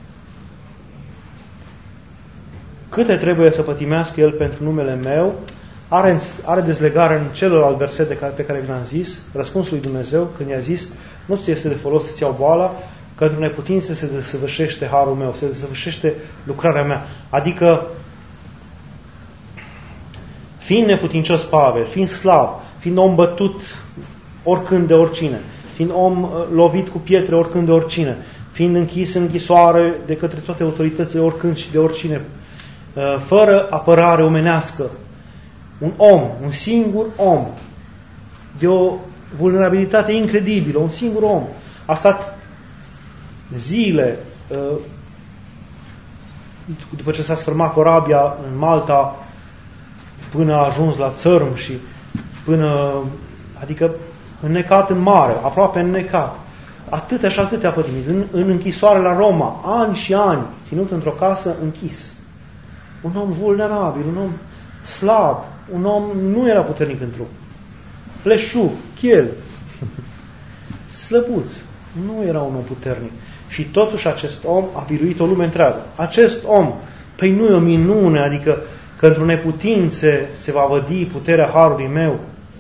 câte trebuie să pătimească el pentru numele meu, are dezlegare în celălalt verset pe care vi l-am zis, răspunsul lui Dumnezeu, când i-a zis: nu ți este de folos să-ți iau boala, că într-o neputință se desăvârșește harul meu, se desăvârșește lucrarea mea. Adică, fiind neputincios Pavel, fiind slab, fiind om bătut oricând de oricine, fiind om lovit cu pietre oricând de oricine, fiind închis în închisoare de către toate autoritățile oricând și de oricine, fără apărare omenească, un singur om, de o vulnerabilitate incredibilă, un singur om, a stat zile, după ce s-a sfârmat corabia în Malta, până a ajuns la țărm și adică înnecat în mare, aproape înnecat. Atâtea și atâtea pătimit. În închisoare la Roma, ani și ani, ținut într-o casă închis. Un om vulnerabil, un om slab, un om nu era puternic în trup. Pleșug, chel, slăbuț, nu era un om puternic. Și totuși acest om a biruit o lume întreagă. Acest om, păi nu e o minune, adică că într-o neputințe se va vădi puterea harului meu.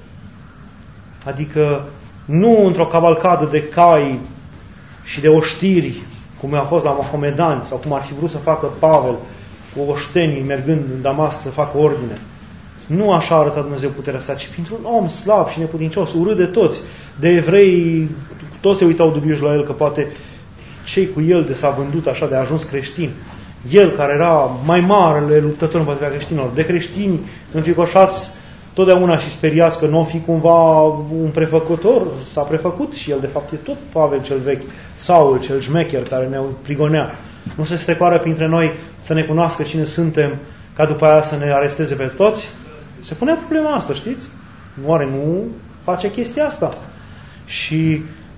Adică nu într-o cavalcadă de cai și de oștiri, cum a fost la Mahomedani, sau cum ar fi vrut să facă Pavel, cu oștenii mergând în Damasc să facă ordine. Nu așa a arătat Dumnezeu puterea sa, ci printr-un om slab și neputincios, urât de toți. De evrei, toți se uitau dubios la el, că poate cei cu el de s-a vândut așa, de a ajuns creștin. El, care era mai marele luptător împotriva creștinilor, de creștini înfricoșați totdeauna și speriați că nu o fi cumva un prefăcător, s-a prefăcut și el, de fapt, e tot Pavel cel vechi, Saul cel șmecher, care ne prigonea. Nu se strecoară printre noi să ne cunoască cine suntem, ca după aia să ne aresteze pe toți? Se pune problema asta, știți? Oare nu face chestia asta? Și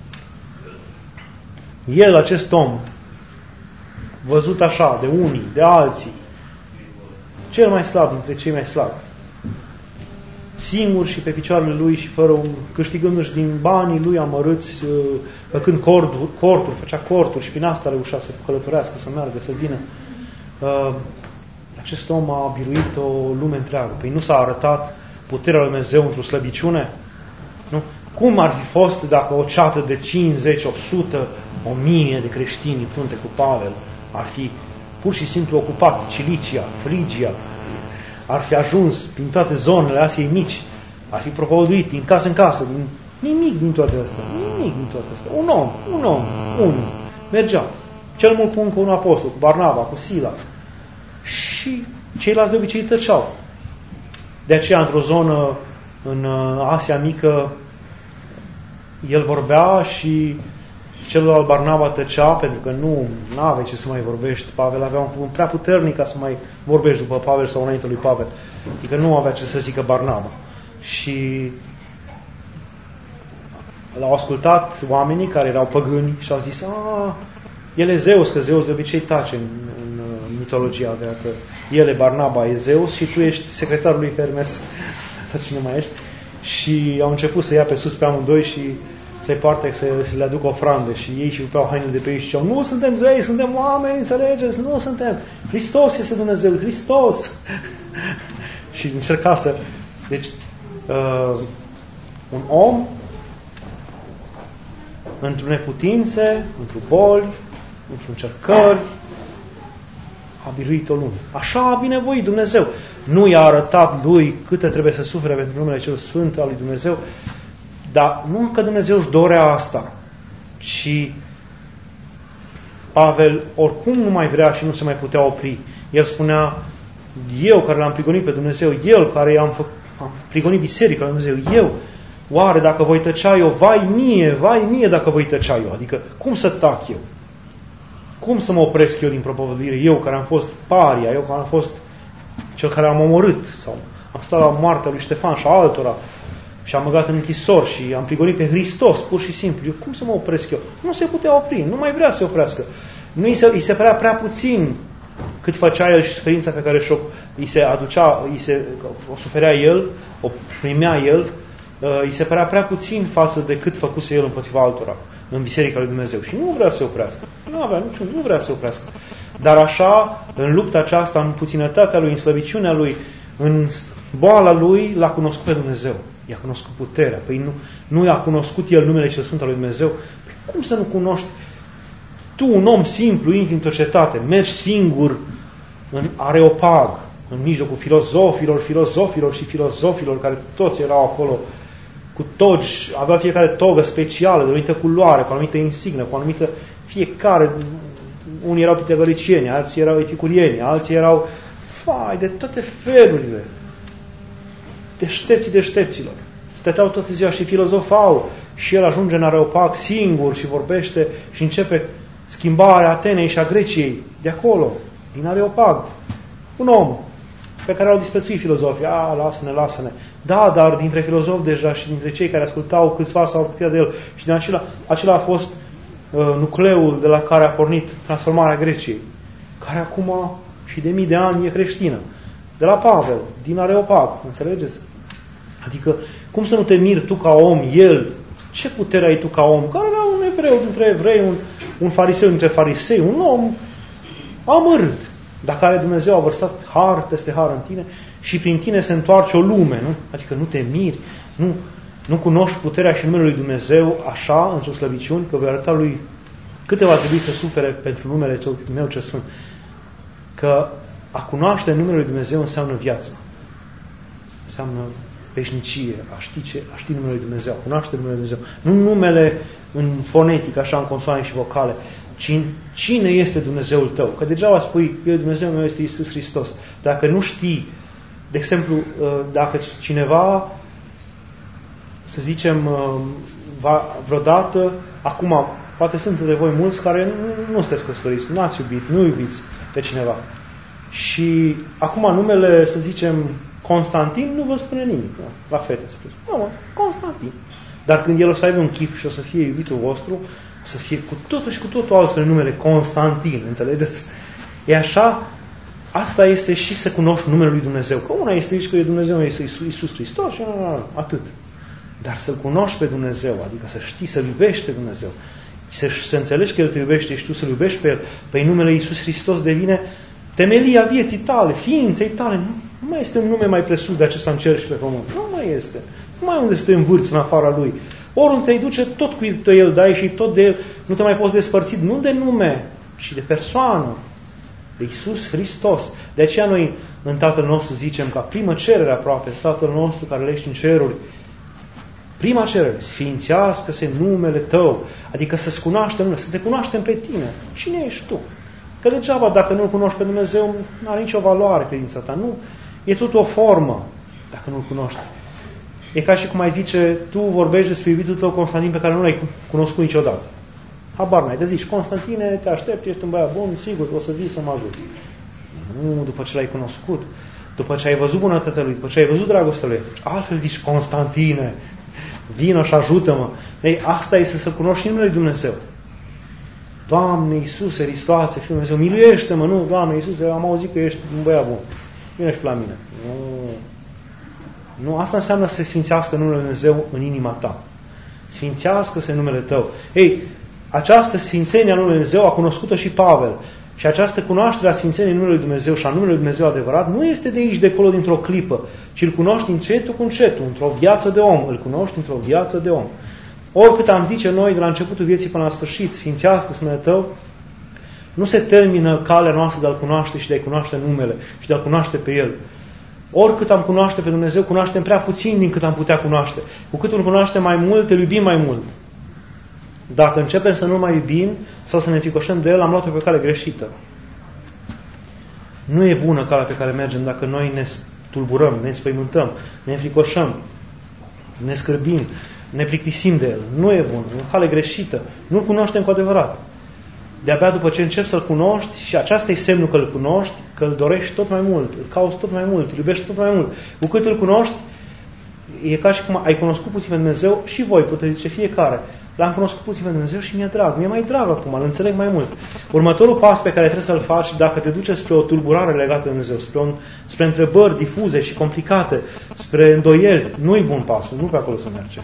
el, acest om, văzut așa, de unii, de alții, cel mai slab dintre cei mai slabi, singur și pe picioarele lui și câștigându-și din banii lui amărâți, făcând corturi, făcea corturi și prin asta reușea să călătorească, să meargă, să vină. Acest om a biruit o lume întreagă. Păi nu s-a arătat puterea lui Dumnezeu într-o slăbiciune? Nu? Cum ar fi fost dacă o ceată de 50, 100, 1000 de creștini în frunte cu Pavel ar fi pur și simplu ocupat Cilicia, Frigia, ar fi ajuns prin toate zonele Asiei mici, ar fi propovăduit din casă în casă, nimic din toate astea, unul, mergea. Cel mult cu încă un apostol, cu Barnaba, cu Sila. Și ceilalți de obicei tăceau. De aceea, într-o zonă în Asia Mică, el vorbea și celălalt Barnaba tăcea, pentru că nu avea ce să mai vorbești. Pavel avea un cuvânt prea puternic ca să mai vorbești după Pavel sau înainte lui Pavel. Adică nu avea ce să zică Barnaba. Și l-au ascultat oamenii care erau păgâni și au zis: el e Zeus, că Zeus de obicei tace în mitologia avea, că el e Barnaba, e Zeus și tu ești secretarul lui Hermes, cine mai ești. Și au început să ia pe sus pe amândoi și să-i poartă, să le aducă ofrande și ei și rupeau hainele de pe ei și ziceau: nu suntem zei, suntem oameni, înțelegeți? Nu suntem. Hristos este Dumnezeu, Hristos! Și încerca să... Deci, un om într-o neputințe, într-o boli, într-o încercări, a biruit o lume. Așa a binevoit Dumnezeu. Nu i-a arătat lui câte trebuie să sufere pentru numele cel sfânt al lui Dumnezeu, dar nu că Dumnezeu își dorea asta, ci Pavel oricum nu mai vrea și nu se mai putea opri. El spunea, eu care l-am prigonit pe Dumnezeu, eu care am prigonit biserica lui Dumnezeu, eu, oare dacă voi tăcea eu, vai mie dacă voi tăcea eu. Adică, cum să tac eu? Cum să mă opresc eu din propovăduire? Eu care am fost paria, eu care am fost cel care am omorât, sau am stat la moartea lui Ștefan și a altora, și am băgat în închisori și am prigonit pe Hristos, pur și simplu. Eu, cum să mă opresc eu? Nu se putea opri, nu mai vrea să se oprească. Îi se părea prea puțin cât făcea el și suferința pe care îi se aducea, o suferea el, o primea el, îi se părea prea puțin față de cât făcuse el împotriva altora în Biserica lui Dumnezeu. Și nu vrea să se oprească. Nu vrea să se oprească. Dar așa, în lupta aceasta, în puținătatea lui, în slăbiciunea lui, în boala lui, l-a cunoscut pe Dumnezeu. I-a cunoscut puterea. Păi nu i-a cunoscut el numele cel sfânt al lui Dumnezeu. Păi cum să nu cunoști? Tu, un om simplu, intri într-o cetate, mergi singur în Areopag, în mijlocul filozofilor, care toți erau acolo, cu togi, avea fiecare togă specială, de o anumită culoare, cu o anumită insignă, cu o anumită fiecare. Unii erau pitagoricieni, alții erau epicurieni, alții erau de toate felurile. Deștepților. Stăteau toată ziua și filozofau și el ajunge în Areopag singur și vorbește și începe schimbarea Atenei și a Greciei de acolo, din Areopag. Un om pe care l-au disprețuit filozofii. Lasă-ne. Da, dar dintre filozofi deja și dintre cei care ascultau, câțiva s-au apropiat de el și din acela a fost nucleul de la care a pornit transformarea Greciei, care acum și de mii de ani e creștină. De la Pavel, din Areopag, înțelegeți? Adică, cum să nu te miri tu ca om, el, ce putere ai tu ca om, care era un evreu dintre evrei, un fariseu dintre farisei, un om amărât, dar care Dumnezeu a vărsat har peste har în tine și prin tine se întoarce o lume, nu? Adică nu te miri, nu cunoști puterea și numele lui Dumnezeu așa, într-o slăbiciuni, că vei arăta lui câte va trebui să sufere pentru numele meu ce sfânt. Că a cunoaște numele lui Dumnezeu înseamnă viață. Înseamnă veșnicie, a ști numele lui Dumnezeu, a cunoaște numele lui Dumnezeu. Nu numele în fonetică, așa, în consoane și vocale, ci cine este Dumnezeul tău. Că degeaba spui, Dumnezeul meu este Iisus Hristos. Dacă nu știi, de exemplu, dacă cineva, să zicem, vreodată, acum, poate sunt de voi mulți care nu sunteți căsătoriți, nu ați iubit, nu iubiți pe cineva. Și acum numele, să zicem, Constantin nu vă spune nimic. La fete se spune. Constantin. Dar când el o să aibă un chip și o să fie iubitul vostru, o să fie cu totul și cu totul altfel numele Constantin. Înțelegeți? E așa, asta este și să cunoști numele lui Dumnezeu. Că una este zici că Dumnezeu este Iisus Hristos și atât. Dar să-L cunoști pe Dumnezeu, adică să știi, să-L iubești pe Dumnezeu, să înțelegi că El te iubește și tu să-L iubești pe El, păi numele Iisus Hristos devine temelia vieții tale, ființei tale. Nu mai este un nume mai presus de acesta în cer și pe pământ. Nu mai este. Nu mai unde să te învârți în afara Lui. Oriunde te duce, tot cu El dai și tot de El nu te mai poți despărți, nu de nume, ci de persoană. De Iisus Hristos. De aceea noi în Tatăl nostru zicem, ca primă cerere aproape, Tatăl nostru care ești în ceruri, prima cerere, sfințească-se numele Tău. Adică să-ți cunoaștem numele, să te cunoaștem pe tine. Cine ești tu? Că degeaba dacă nu-L cunoști pe Dumnezeu, nu are nicio valoare credința ta. Nu, e tot o formă dacă nu-L cunoști. E ca și cum ai zice, tu vorbești despre iubitul tău Constantin pe care nu l-ai cunoscut niciodată. Habar n-ai, te zici, Constantine, te aștept, ești un băiat bun, sigur, o să vii să mă ajuți. Nu, după ce l-ai cunoscut, după ce ai văzut bunătatea lui, după ce ai văzut dragostea lui, altfel zici, Constantine, vină și ajută-mă. Ei, asta este să cunoști și numele lui Dumnezeu. Doamne Iisuse, Hristoase, Fiul Dumnezeu, miluiește-mă, nu, Doamne Iisuse, am auzit că ești un băiat bun. Vine și la mine. Nu, asta înseamnă să se sfințească numele Lui Dumnezeu în inima ta. Sfințească-se numele tău. Ei, această sfințenie a numelui Dumnezeu a cunoscut-o și Pavel. Și această cunoaștere a sfințeniei numelui Dumnezeu și a numelui Dumnezeu adevărat nu este de aici, de acolo, dintr-o clipă, ci îl cunoști încetul cu încetul, într-o viață de om. Îl cunoști într-o viață de om. Oricât am zice noi de la începutul vieții până la sfârșit, sfințească-se numele tău, Nu se termină calea noastră de a-L cunoaște și de a-i cunoaște numele și de a-L cunoaște pe El. Oricât am cunoaște pe Dumnezeu, cunoaștem prea puțin din cât am putea cunoaște. Cu cât îl cunoaștem mai mult, îl iubim mai mult. Dacă începem să nu mai iubim sau să ne înfricoșăm de El, am luat-o pe cale greșită. Nu e bună calea pe care mergem dacă noi ne tulburăm, ne înspăimântăm, ne înfricoșăm, ne scârbim, ne plictisim de El. Nu e bună, e o cale greșită. Nu-L cunoaștem cu adevărat. De-abia după ce începi să-L cunoști, și aceasta e semnul că Îl cunoști, că Îl dorești tot mai mult, Îl cauți tot mai mult, Îl iubești tot mai mult. Cu cât Îl cunoști, e ca și cum ai cunoscut puțin pe Dumnezeu și voi, puteți zice fiecare. L-am cunoscut puțin pe Dumnezeu și mi-e drag. Mi-e mai drag acum, îl înțeleg mai mult. Următorul pas pe care trebuie să-l faci, dacă te duce spre o tulburare legată de Dumnezeu, spre întrebări difuze și complicate, spre îndoieli, nu-i bun pasul, nu pe acolo să merge.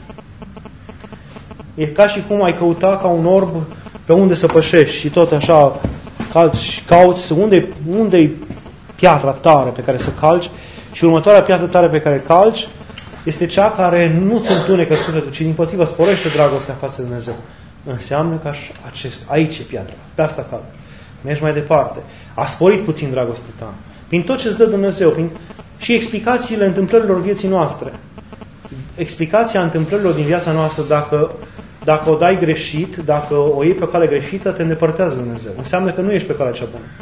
E ca și cum ai căuta ca un orb pe unde să pășești și tot așa cauți unde-i piatra tare pe care să calci și următoarea piatră tare pe care calci este cea care nu-ți întunecă sufletul, ci dimpotrivă sporește dragostea față de Dumnezeu. Înseamnă că aici e piatra, pe asta calci. Mergi mai departe. A sporit puțin dragostea ta. Prin tot ce îți dă Dumnezeu, și explicațiile întâmplărilor vieții noastre. Explicația întâmplărilor din viața noastră, dacă o dai greșit, dacă o iei pe cale greșită, te îndepărtează de Dumnezeu. Înseamnă că nu ești pe calea cea bună.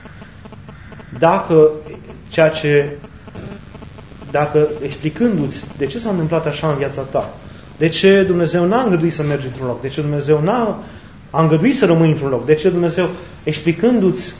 Dacă explicându-ți de ce s-a întâmplat așa în viața ta, de ce Dumnezeu n-a îngăduit să mergi într-un loc, de ce Dumnezeu a îngăduit să rămâi într-un loc, de ce Dumnezeu, explicându-ți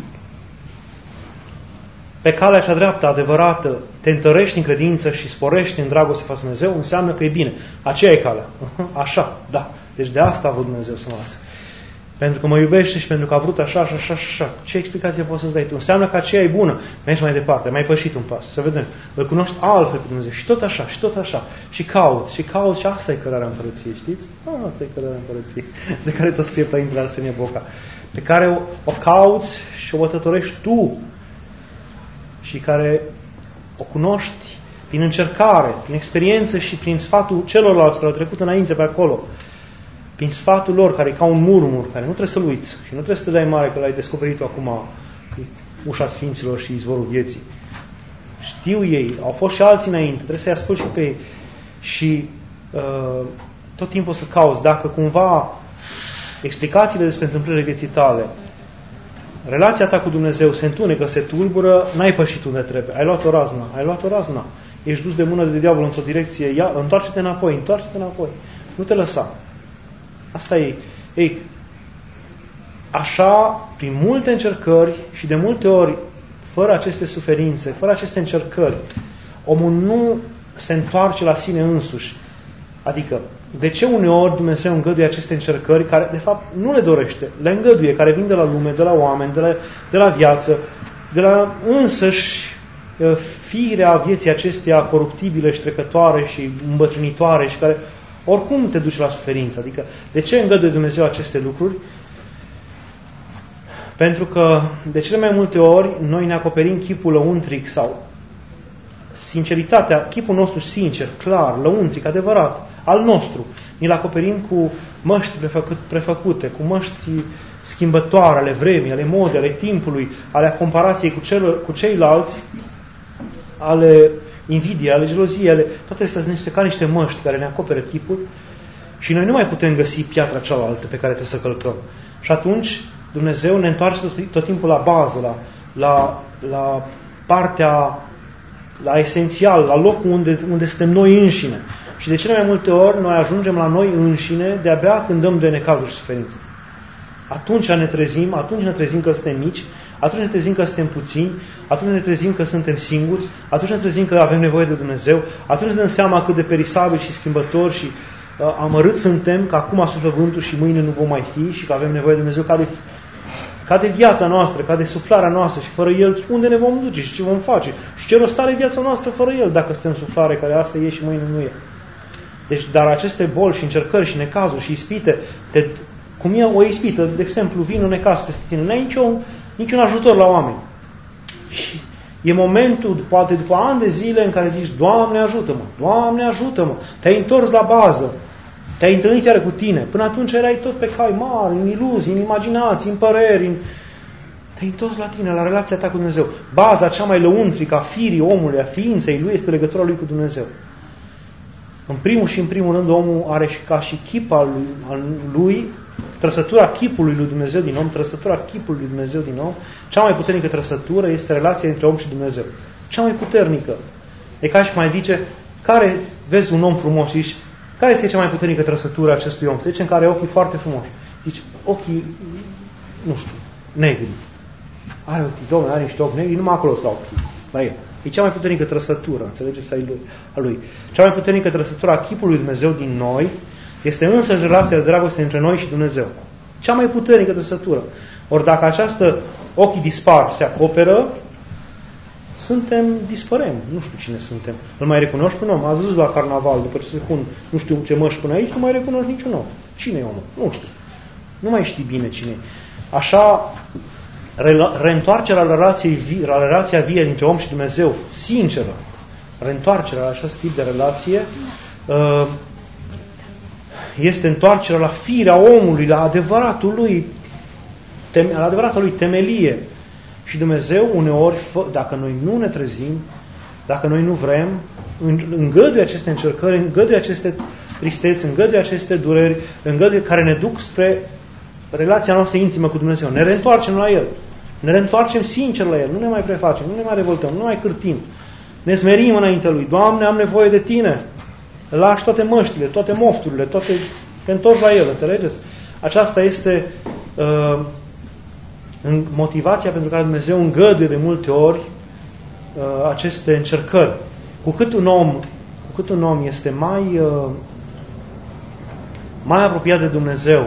pe calea cea dreaptă, adevărată, te întărești în credință și sporești în dragoste față de Dumnezeu, înseamnă că e bine. Aceea e calea. Așa, da. Deci de asta a vrut Dumnezeu să mă lase. Pentru că mă iubește și pentru că a vrut așa și așa și așa. Ce explicație poți să-ți dai tu? Înseamnă că aceea e bună. Mergi mai departe, mai pășit un pas. Să vedem. Îl cunoști altfel pe Dumnezeu. Și tot așa, și tot așa. Și cauți, și cauți. Și asta e cărarea Împărăției, știți? Asta e cărarea Împărăției. De care tot scrie Părintele Arsenie Boca. Pe care o cauți și o bătătorești tu. Și care o cunoști prin încercare, prin experiență și prin sfatul celorlalți care au trecut înainte pe acolo. Prin sfatul lor, care e ca un murmur, care nu trebuie să-l uiți și nu trebuie să te dai mare că l-ai descoperit acum, ușa Sfinților și izvorul vieții. Știu ei, au fost și alții înainte, trebuie să-i asculti și pe ei. Și tot timpul să cauți, dacă cumva explicațiile despre întâmplările vieții tale, relația ta cu Dumnezeu se întunecă, se tulbură, n-ai pășit unde trebuie, ai luat o razna, ești dus de mână de diavol într-o direcție, întoarce-te înapoi, nu te lăsa. Asta e. Ei, așa, prin multe încercări și de multe ori, fără aceste suferințe, fără aceste încercări, omul nu se întoarce la sine însuși. Adică, de ce uneori Dumnezeu îngăduie aceste încercări care, de fapt, nu le dorește, le îngăduie, care vin de la lume, de la oameni, de la viață, de la însăși firea vieții acesteia coruptibile și trecătoare și îmbătrânitoare și care oricum te duce la suferință. Adică, de ce îngăduie Dumnezeu aceste lucruri? Pentru că, de cele mai multe ori, noi ne acoperim chipul lăuntric sau sinceritatea, chipul nostru sincer, clar, lăuntric, adevărat, al nostru. Ni-l acoperim cu măști prefăcute, cu măști schimbătoare ale vremii, ale modei, ale timpului, ale comparației cu ceilalți, ale invidiei, ale geloziei, toate astea sunt ca niște măști care ne acoperă chipul și noi nu mai putem găsi piatra cealaltă pe care trebuie să călcăm. Și atunci Dumnezeu ne întoarce tot timpul la bază, la partea, la esențial, la locul unde suntem noi înșine. Și de cele mai multe ori noi ajungem la noi înșine de-abia când dăm de necazuri și suferințe. Atunci ne trezim că suntem mici, atunci ne trezim că suntem puțini, atunci ne trezim că suntem singuri, atunci ne trezim că avem nevoie de Dumnezeu, atunci ne dăm seama cât de perisabili și schimbători și amărât suntem, că acum suflă vântul și mâine nu vom mai fi și că avem nevoie de Dumnezeu ca de viața noastră, ca de suflarea noastră și fără El unde ne vom duce și ce vom face și ce rost are viața noastră fără El dacă suntem suflare care astăzi e și mâine nu e. Deci, dar aceste boli și încercări și necazuri și ispite, cum e o ispită, de exemplu, vine un necaz peste tine, n-ai niciun ajutor la oameni. Și e momentul, poate după ani de zile, în care zici, Doamne ajută-mă, Doamne ajută-mă, te-ai întors la bază, te-ai întâlnit iară cu tine. Până atunci erai tot pe cai mari, în iluzii, în imaginații, în păreri, Te-ai întors la tine, la relația ta cu Dumnezeu. Baza cea mai lăuntrică a firii omului, a ființei lui, este legătura lui cu Dumnezeu. În primul rând, omul are și ca și chip al lui, trăsătura chipului lui Dumnezeu din om, trăsătura chipului lui Dumnezeu din om, cea mai puternică trăsătură este relația între om și Dumnezeu. Cea mai puternică. E ca și cum mai zice, vezi un om frumos și care este cea mai puternică trăsătură a acestui om? Să zicem că are ochii foarte frumoși. Zici, ochii, nu știu, negri. Are ochii, Domnule, are niște ochi negri, numai acolo stau ochii, la el. E cea mai puternică trăsătură, înțelegeți, a lui. Cea mai puternică trăsătură a chipului lui Dumnezeu din noi este însă relația de dragoste între noi și Dumnezeu. Cea mai puternică trăsătură. Ori dacă ochii dispar, se acoperă, dispărem. Nu știu cine suntem. Îl mai recunoști pe un om? Ați văzut la carnaval, după ce se pun nu știu ce măști până aici, nu mai recunoști niciun om. Cine e omul? Nu știu. Nu mai știi bine cine e. Așa, reîntoarcerea la relația vie dintre om și Dumnezeu, sinceră, reîntoarcerea la acest tip de relație, este întoarcerea la firea omului, la adevăratul lui, la adevărata lui temelie. Și Dumnezeu uneori, dacă noi nu ne trezim, dacă noi nu vrem, îngăduie aceste încercări, îngăduie aceste tristeți, îngăduie aceste dureri, îngăduie care ne duc spre relația noastră intimă cu Dumnezeu. Ne reîntoarcem la El. Ne reîntoarcem sincer la El. Nu ne mai prefacem, nu ne mai revoltăm, nu mai cârtim. Ne smerim înaintea Lui. Doamne, am nevoie de Tine. Lași toate măștile, toate mofturile, te întorci la El, înțelegeți? Aceasta este motivația pentru care Dumnezeu îngăduie de multe ori aceste încercări. Cu cât un om este mai apropiat de Dumnezeu,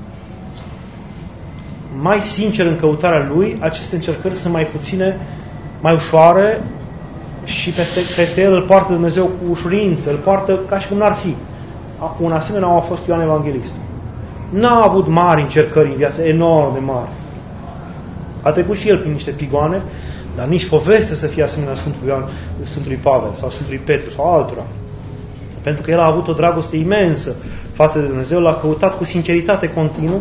mai sincer în căutarea Lui, aceste încercări sunt mai puține, mai ușoare și peste el îl poartă Dumnezeu cu ușurință, îl poartă ca și cum n-ar fi. Un asemenea a fost Ioan Evanghelistul. N-a avut mari încercări în viață, enorm de mari. A trecut și el prin niște prigoane, dar nici poveste să fie asemenea Sfântului Pavel sau Sfântului Petru sau altora. Pentru că el a avut o dragoste imensă față de Dumnezeu, l-a căutat cu sinceritate continuă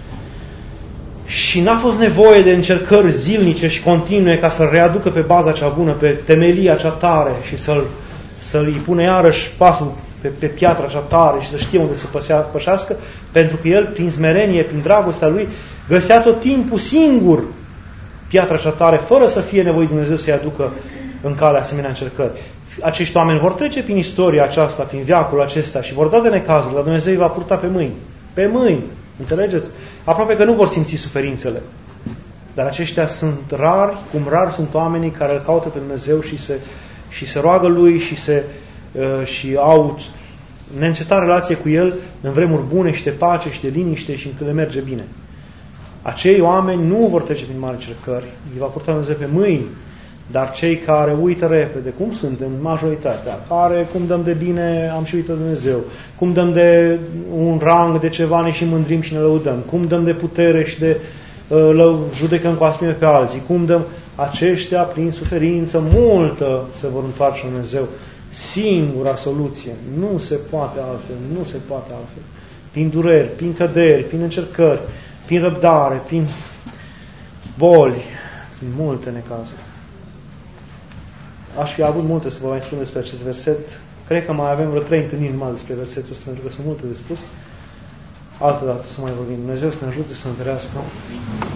și n-a fost nevoie de încercări zilnice și continue ca să-l readucă pe baza cea bună, pe temelia cea tare și să-l pune iarăși pasul pe piatra cea tare și să știe unde să pășească, pentru că el, prin smerenie, prin dragostea lui, găsea tot timpul singur piatra cea tare, fără să fie nevoie de Dumnezeu să-i aducă în calea asemenea încercări. Acești oameni vor trece prin istoria aceasta, prin veacul acesta și vor da de necazuri, dar Dumnezeu îi va purta pe mâini. Pe mâini. Înțelegeți? Aproape că nu vor simți suferințele. Dar aceștia sunt rari, cum rar sunt oamenii care îl caută pe Dumnezeu și se roagă Lui și au neîncetat relație cu El în vremuri bune și de pace și de liniște și când le merge bine. Acei oameni nu vor trece prin mari încercări, îi va purta Dumnezeu pe mâini, dar cei care uită repede, cum suntem majoritatea, care cum dăm de bine am și uitat Dumnezeu, cum dăm de un rang de ceva ne și mândrim și ne lăudăm, cum dăm de putere și judecăm cu asprime pe alții, cum dăm, aceștia prin suferință multă se vor întoarce la Dumnezeu. Singura soluție, nu se poate altfel, nu se poate altfel. Prin dureri, prin căderi, prin încercări, prin răbdare, prin boli, prin multe necazuri. Aș fi avut multe să vă mai spun despre acest verset. Cred că mai avem vreo 3 întâlniri numai despre versetul ăsta, pentru că sunt multe de spus. Altă dată să mai vorbim. Dumnezeu să ne ajute să ne întărească.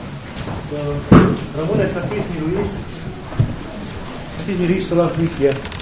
Să rămâne să fiți miluiți. Să fiți miluiți la Fie.